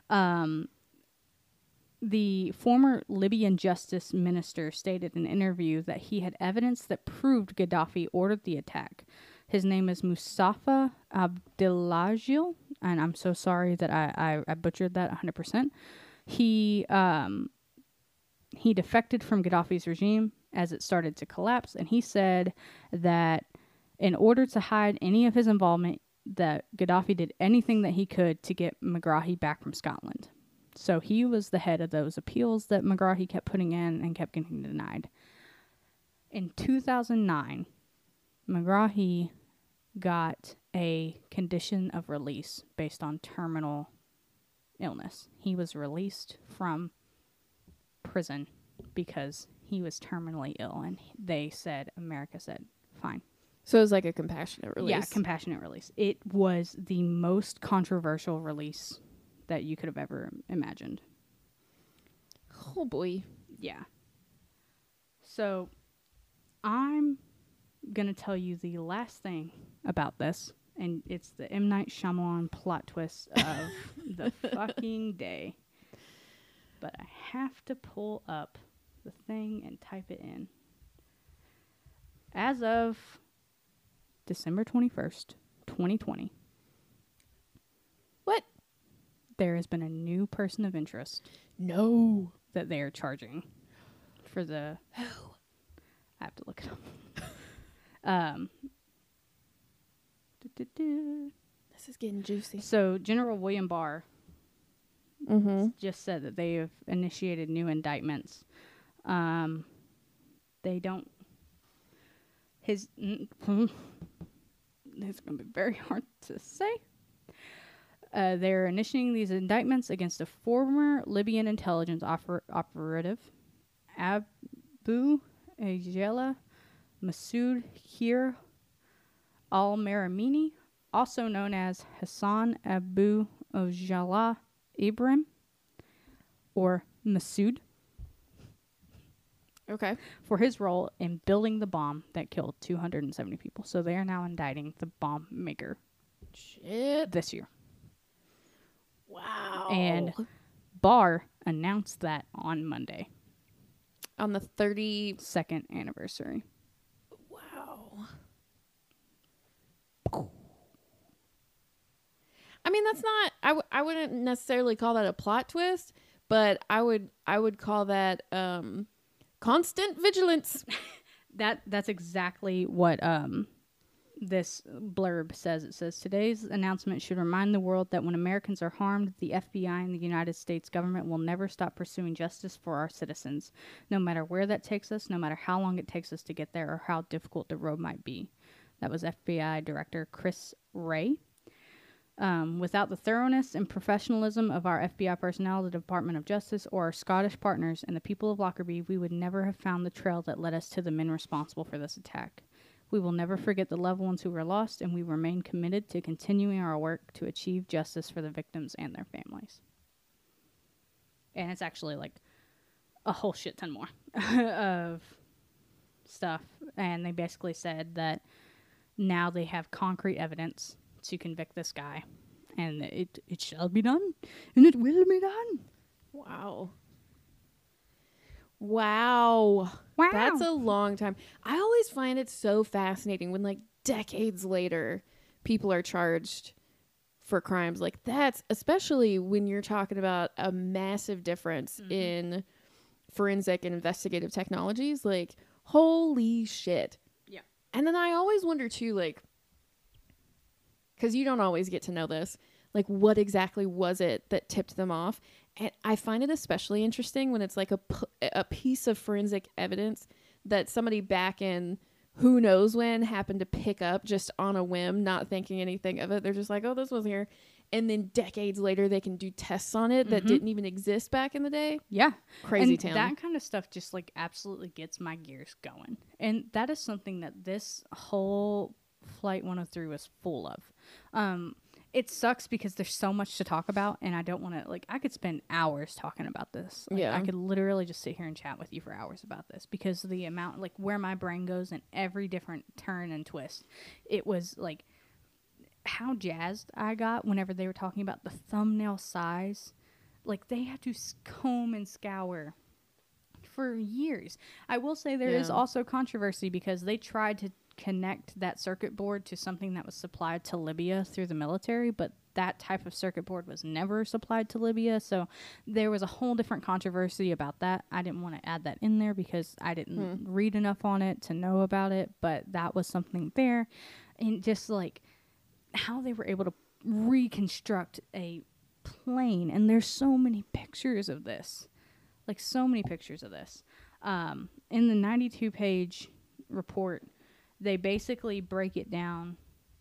A: the former Libyan justice minister stated in an interview that he had evidence that proved Gaddafi ordered the attack. His name is Mustafa Abdelajil, and I'm so sorry that I butchered that 100%. He defected from Gaddafi's regime as it started to collapse, and he said that in order to hide any of his involvement, that Gaddafi did anything that he could to get Megrahi back from Scotland. So he was the head of those appeals that Megrahi kept putting in and kept getting denied. In 2009, Megrahi got a condition of release based on terminal illness. He was released from prison because he was terminally ill, and America said, fine.
B: So it was like a compassionate release.
A: Yeah, compassionate release. It was the most controversial release that you could have ever imagined.
B: Oh, boy.
A: Yeah. So I'm going to tell you the last thing about this, and it's the M. Night Shyamalan plot twist of the fucking day. But I have to pull up the thing and type it in. As of December 21st, 2020.
B: What?
A: There has been a new person of interest.
B: No.
A: That they are charging. for the...
B: Who?
A: I have to look it up.
B: This is getting juicy.
A: So General William Barr
B: Mm-hmm.
A: just said that they have initiated new indictments. They don't... It's going to be very hard to say. They're initiating these indictments against a former Libyan intelligence operative, Abu Ajela Masoud Hir al-Maramini, also known as Hassan Abu Ojala Ibrahim, or Masoud,
B: Okay.
A: for his role in building the bomb that killed 270 people. So they are now indicting the bomb maker
B: Shit.
A: this year.
B: Wow.
A: And Barr announced that on Monday,
B: on the
A: 2nd anniversary.
B: Wow. I mean, that's not... I wouldn't necessarily call that a plot twist, but I would call that constant vigilance.
A: That's exactly what this blurb says. It says, today's announcement should remind the world that when Americans are harmed, the FBI and the United States government will never stop pursuing justice for our citizens, no matter where that takes us, no matter how long it takes us to get there, or how difficult the road might be. That was FBI Director Chris Wray. Without the thoroughness and professionalism of our FBI personnel, the Department of Justice, or our Scottish partners and the people of Lockerbie, we would never have found the trail that led us to the men responsible for this attack. We will never forget the loved ones who were lost, and we remain committed to continuing our work to achieve justice for the victims and their families. And it's actually like a whole shit ton more of stuff. And they basically said that now they have concrete evidence to convict this guy, and it shall be done, and it will be done.
B: Wow. Wow.
A: Wow.
B: That's a long time. I always find it so fascinating when, like, decades later, people are charged for crimes like that, especially when you're talking about a massive difference in forensic and investigative technologies. Like, holy shit.
A: Yeah.
B: And then I always wonder, too, like, because you don't always get to know this, like, what exactly was it that tipped them off? And I find it especially interesting when it's like a piece of forensic evidence that somebody back in who knows when happened to pick up just on a whim, not thinking anything of it. They're just like, oh, this was here. And then decades later, they can do tests on it that didn't even exist back in the day.
A: Yeah.
B: Crazy
A: and
B: town.
A: That kind of stuff just, like, absolutely gets my gears going. And that is something that this whole Flight 103 was full of. It sucks because there's so much to talk about, and I don't want to, like, I could spend hours talking about this. Like,
B: Yeah.
A: I could literally just sit here and chat with you for hours about this because the amount, like, where my brain goes in every different turn and twist. It was, like, how jazzed I got whenever they were talking about the thumbnail size. Like, they had to comb and scour for years. I will say there is also controversy because they tried to connect that circuit board to something that was supplied to Libya through the military, but that type of circuit board was never supplied to Libya, so there was a whole different controversy about that. I didn't want to add that in there because I didn't read enough on it to know about it, but that was something there. And just like how they were able to reconstruct a plane, and there's so many pictures of this, like so many pictures of this. In the 92-page report, they basically break it down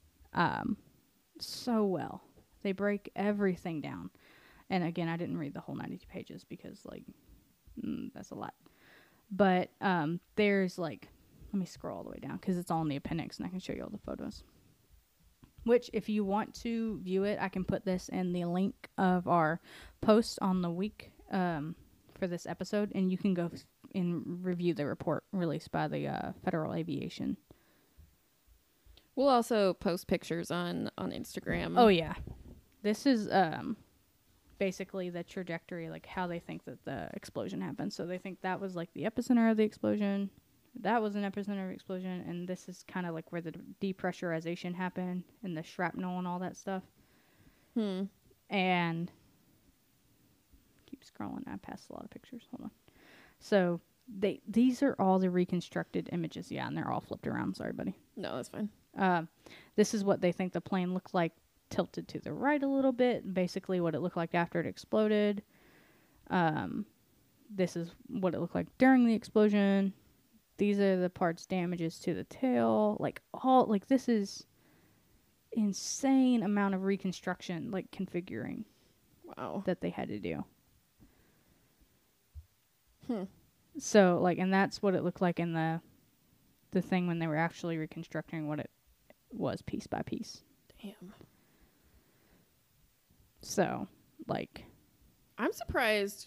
A: so well. They break everything down. And again, I didn't read the whole 92 pages because, like, that's a lot. But there's, like, let me scroll all the way down because it's all in the appendix and I can show you all the photos. Which, if you want to view it, I can put this in the link of our post on the week for this episode, and you can go and review the report released by the Federal Aviation.
B: We'll also post pictures on Instagram.
A: Oh, yeah. This is basically the trajectory, like how they think that the explosion happened. So they think that was like the epicenter of the explosion. That was an epicenter of the explosion. And this is kind of like where the depressurization happened and the shrapnel and all that stuff. And keep scrolling. I passed a lot of pictures. Hold on. So these are all the reconstructed images. Yeah, and they're all flipped around. Sorry, buddy.
B: No, that's fine.
A: This is what they think the plane looked like, tilted to the right a little bit. Basically, what it looked like after it exploded. This is what it looked like during the explosion. These are the parts damages to the tail. This is insane amount of reconstruction, configuring.
B: Wow.
A: That they had to do. So, and that's what it looked like in the thing when they were actually reconstructing what it was piece by piece.
B: Damn.
A: So,
B: I'm surprised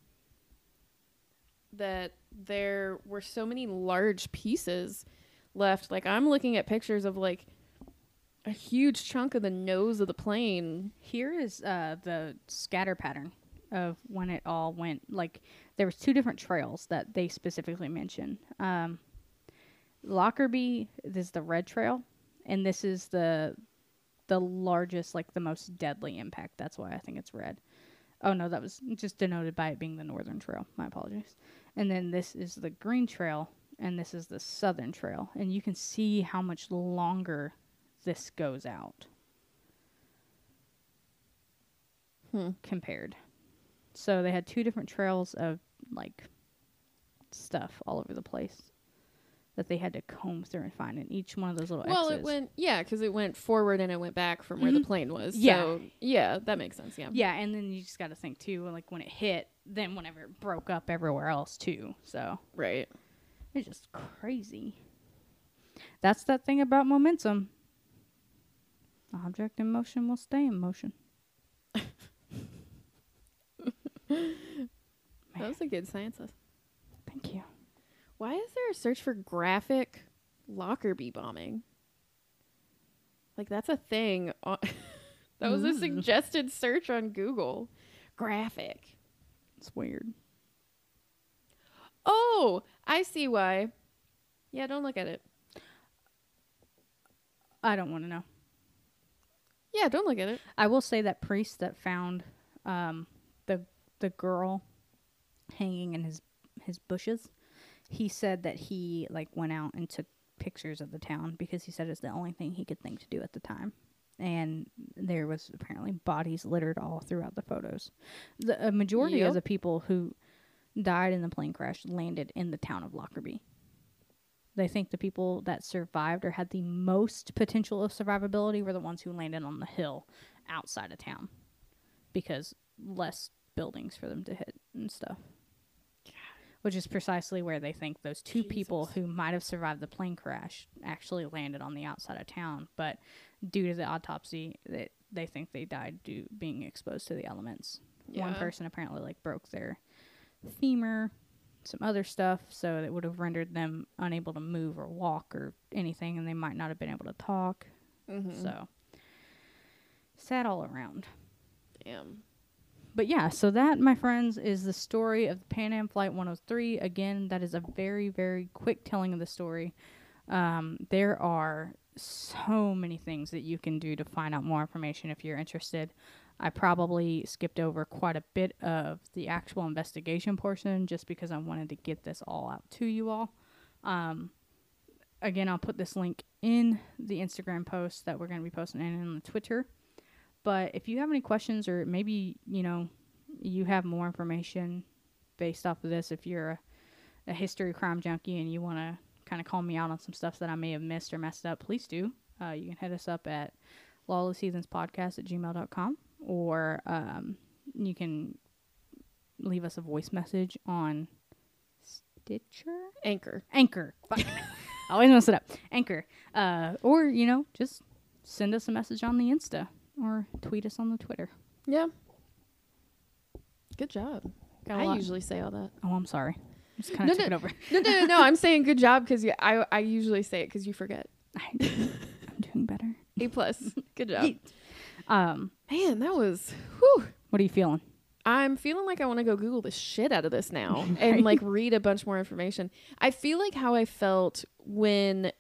B: that there were so many large pieces left. I'm looking at pictures of, a huge chunk of the nose of the plane.
A: Here is the scatter pattern of when it all went. There was 2 different trails that they specifically mention. Lockerbie, this is the red trail, and this is the largest, the most deadly impact. That's why I think it's red. Oh no, that was just denoted by it being the northern trail. My apologies. And then this is the green trail, and this is the southern trail. And you can see how much longer this goes out. Compared. So they had 2 different trails of stuff all over the place that they had to comb through and find in each one of those little X's.
B: Well, because it went forward and it went back from where the plane was.
A: Yeah.
B: So, yeah, that makes sense, yeah.
A: Yeah, and then you just got to think, too, when it hit, then whenever it broke up everywhere else, too. So.
B: Right.
A: It's just crazy. That's that thing about momentum. Object in motion will stay in motion.
B: That was a good science lesson.
A: Thank you.
B: Why is there a search for graphic Lockerbie bombing? That's a thing. That was a suggested search on Google. Graphic.
A: It's weird.
B: Oh, I see why. Yeah, don't look at it.
A: I don't want to know.
B: Yeah, don't look at it.
A: I will say that priest that found the girl hanging in his bushes, he said that he went out and took pictures of the town because he said it's the only thing he could think to do at the time. And there was apparently bodies littered all throughout the photos. The majority of the people who died in the plane crash landed in the town of Lockerbie. They think the people that survived or had the most potential of survivability were the ones who landed on the hill outside of town because less buildings for them to hit and stuff. Which is precisely where they think those 2 people who might have survived the plane crash actually landed on the outside of town. But due to the autopsy, they think they died due being exposed to the elements. Yeah. One person apparently broke their femur, some other stuff, so it would have rendered them unable to move or walk or anything, and they might not have been able to talk. So sad all around.
B: Damn.
A: But yeah, so that, my friends, is the story of Pan Am Flight 103. Again, that is a very, very quick telling of the story. There are so many things that you can do to find out more information if you're interested. I probably skipped over quite a bit of the actual investigation portion just because I wanted to get this all out to you all. Again, I'll put this link in the Instagram post that we're going to be posting and in the Twitter. But if you have any questions or maybe, you have more information based off of this, if you're a history crime junkie and you want to kind of call me out on some stuff that I may have missed or messed up, please do. You can hit us up at lawlessheathenspodcast@gmail.com or you can leave us a voice message on Stitcher?
B: Anchor.
A: Fuck. I always mess it up. Anchor. Or, just send us a message on the Insta. Or tweet us on the Twitter.
B: Yeah. Good job. I usually say all that.
A: Oh, I'm sorry. I just kind of took it over.
B: No. I'm saying good job because I usually say it because you forget.
A: I'm doing better.
B: A+. Good job. Man, that was... Whew.
A: What are you feeling?
B: I'm feeling like I want to go Google the shit out of this now and read a bunch more information. I feel like how I felt when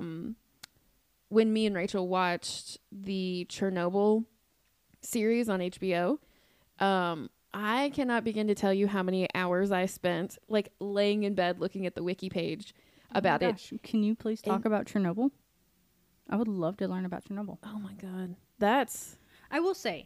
B: me and Rachel watched the Chernobyl series on HBO. I cannot begin to tell you how many hours I spent like laying in bed looking at the wiki page about it.
A: Can you please talk about Chernobyl? I would love to learn about Chernobyl.
B: Oh my God. That's...
A: I will say,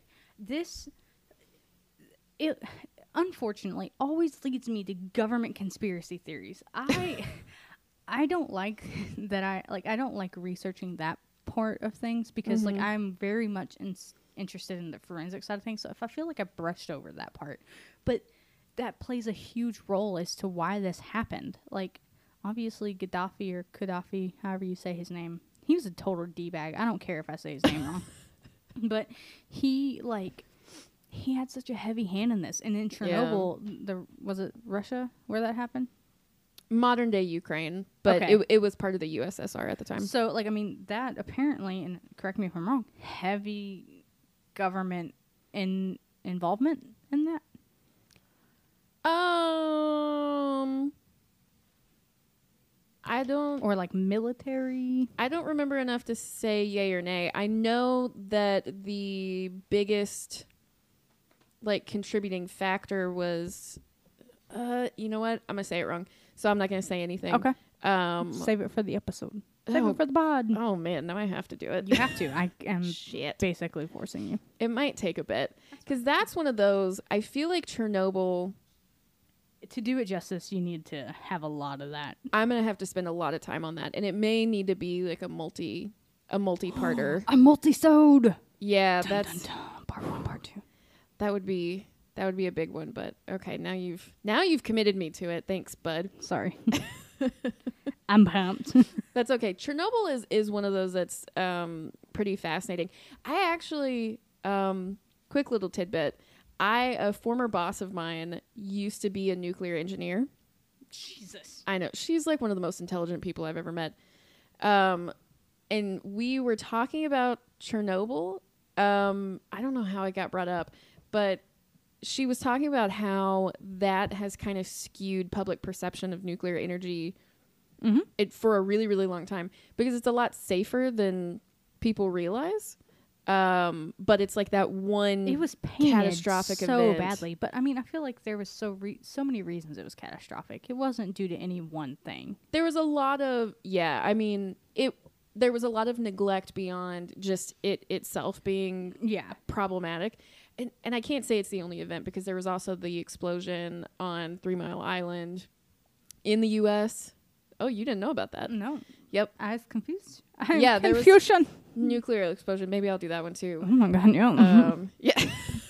A: it unfortunately always leads me to government conspiracy theories. I don't like that. I don't like researching that part of things because like I'm very much interested in the forensic side of things. So if I feel like I brushed over that part, but that plays a huge role as to why this happened. Like obviously Gaddafi, however you say his name, he was a total D-bag. I don't care if I say his name wrong, but he had such a heavy hand in this. And in Chernobyl, was it Russia where that happened?
B: Modern day Ukraine, but it was part of the USSR at the time.
A: So, like, I mean, that apparently, and correct me if I'm wrong, heavy government involvement in that?
B: I don't...
A: Or, like, military?
B: I don't remember enough to say yay or nay. I know that the biggest, like, contributing factor was... you know what? I'm going to say it wrong. So I'm not going to say anything.
A: Okay. Save it for the episode. Save it for the pod.
B: Oh, man. Now I have to do it.
A: You have to. I am basically forcing you.
B: It might take a bit. Because that's one of those... I feel like Chernobyl...
A: To do it justice, you need to have a lot of that.
B: I'm going to have to spend a lot of time on that. And it may need to be like a multi-parter.
A: A multi-sode.
B: Yeah,
A: dun,
B: that's...
A: Dun, dun. Part 1, part 2.
B: That would be a big one, but okay, now you've committed me to it. Thanks, bud.
A: Sorry. I'm pumped.
B: That's okay. Chernobyl is one of those that's pretty fascinating. I actually quick little tidbit. A former boss of mine used to be a nuclear engineer.
A: Jesus.
B: I know. She's like one of the most intelligent people I've ever met. And we were talking about Chernobyl. I don't know how it got brought up, but she was talking about how that has kind of skewed public perception of nuclear energy for a really, really long time because it's a lot safer than people realize. But it's like that one
A: it was painted
B: catastrophic
A: so
B: event.
A: badly. But I mean, I feel like there was so many reasons it was catastrophic. It wasn't due to any one thing.
B: There was a lot of there was a lot of neglect beyond just it itself being problematic. And I can't say it's the only event because there was also the explosion on 3 Mile Island in the U.S. Oh, you didn't know about that?
A: No.
B: Yep.
A: I was confused.
B: There was nuclear explosion. Maybe I'll do that one too.
A: Oh my God, yeah.
B: Yeah.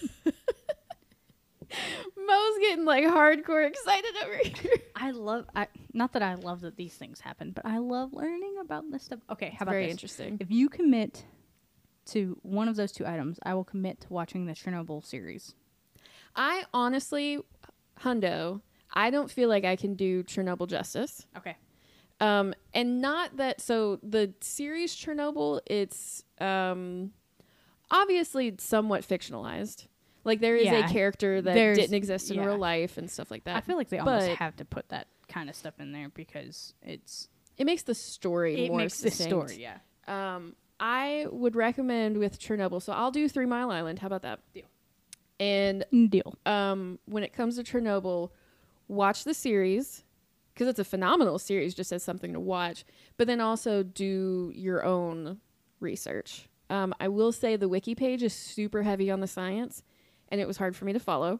B: Mo's getting like hardcore excited over here.
A: Not that I love that these things happen, but I love learning about this stuff. Okay, how about
B: very
A: this?
B: Interesting.
A: If you commit to one of those 2 items, I will commit to watching the Chernobyl series.
B: I honestly, hundo, I don't feel like I can do Chernobyl justice.
A: Okay.
B: And not that, so the series Chernobyl, it's obviously somewhat fictionalized. Like there is a character that didn't exist in real life and stuff like that.
A: I feel like they almost have to put that kind of stuff in there because it
B: makes the story more succinct.
A: The story, yeah.
B: I would recommend with Chernobyl. So I'll do 3 Mile Island. How about that?
A: Deal.
B: And
A: deal.
B: When it comes to Chernobyl, watch the series because it's a phenomenal series just as something to watch. But then also do your own research. I will say the wiki page is super heavy on the science, and it was hard for me to follow.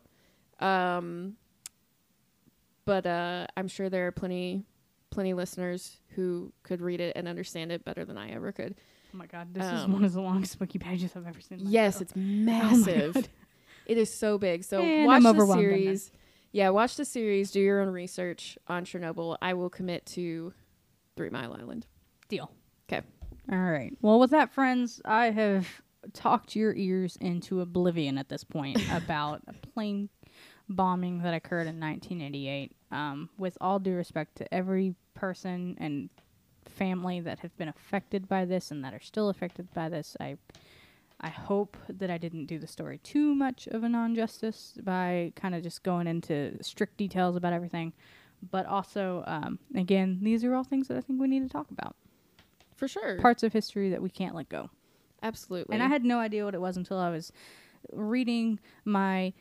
B: But I'm sure there are plenty listeners who could read it and understand it better than I ever could.
A: Oh my God, this is one of the longest wiki pages I've ever seen.
B: Yes, it's massive.
A: Oh
B: it is so big. So
A: and
B: watch
A: I'm
B: the series. Yeah, watch the series. Do your own research on Chernobyl. I will commit to 3 Mile Island.
A: Deal.
B: Okay.
A: All right. Well, with that, friends, I have talked your ears into oblivion at this point about a plane bombing that occurred in 1988. With all due respect to every person and family that have been affected by this and that are still affected by this, I hope that I didn't do the story too much of a non-justice by kind of just going into strict details about everything. But also, again, these are all things that I think we need to talk about.
B: For sure.
A: Parts of history that we can't let go.
B: Absolutely.
A: And I had no idea what it was until I was reading my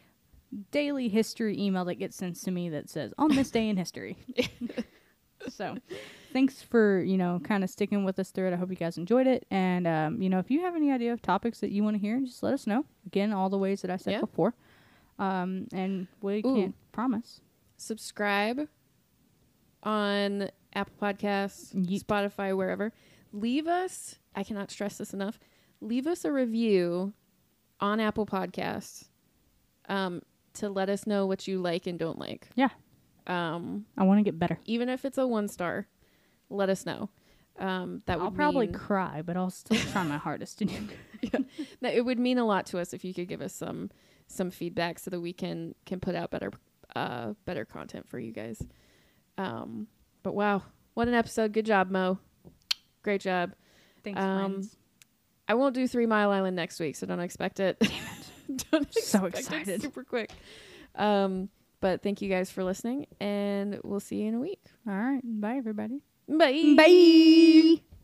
A: daily history email that gets sent to me that says on this day in history. So thanks for, kind of sticking with us through it. I hope you guys enjoyed it. And, if you have any idea of topics that you want to hear, just let us know. Again, all the ways that I said before. And we can't promise.
B: Subscribe on Apple Podcasts, Spotify, wherever. Leave us, I cannot stress this enough, leave us a review on Apple Podcasts to let us know what you like and don't like.
A: Yeah. I want to get better.
B: Even if it's a 1-star, let us know.
A: I'll probably cry, but I'll still try my hardest to do good.
B: Yeah. It would mean a lot to us if you could give us some feedback so that we can put out better content for you guys. But wow, what an episode. Good job, Mo. Great job.
A: Thanks, friends.
B: I won't do 3 Mile Island next week, so don't expect it.
A: Damn it.
B: Don't expect
A: So excited.
B: it super quick. But thank you guys for listening, and we'll see you in a week.
A: All right. Bye, everybody.
B: Bye.
A: Bye.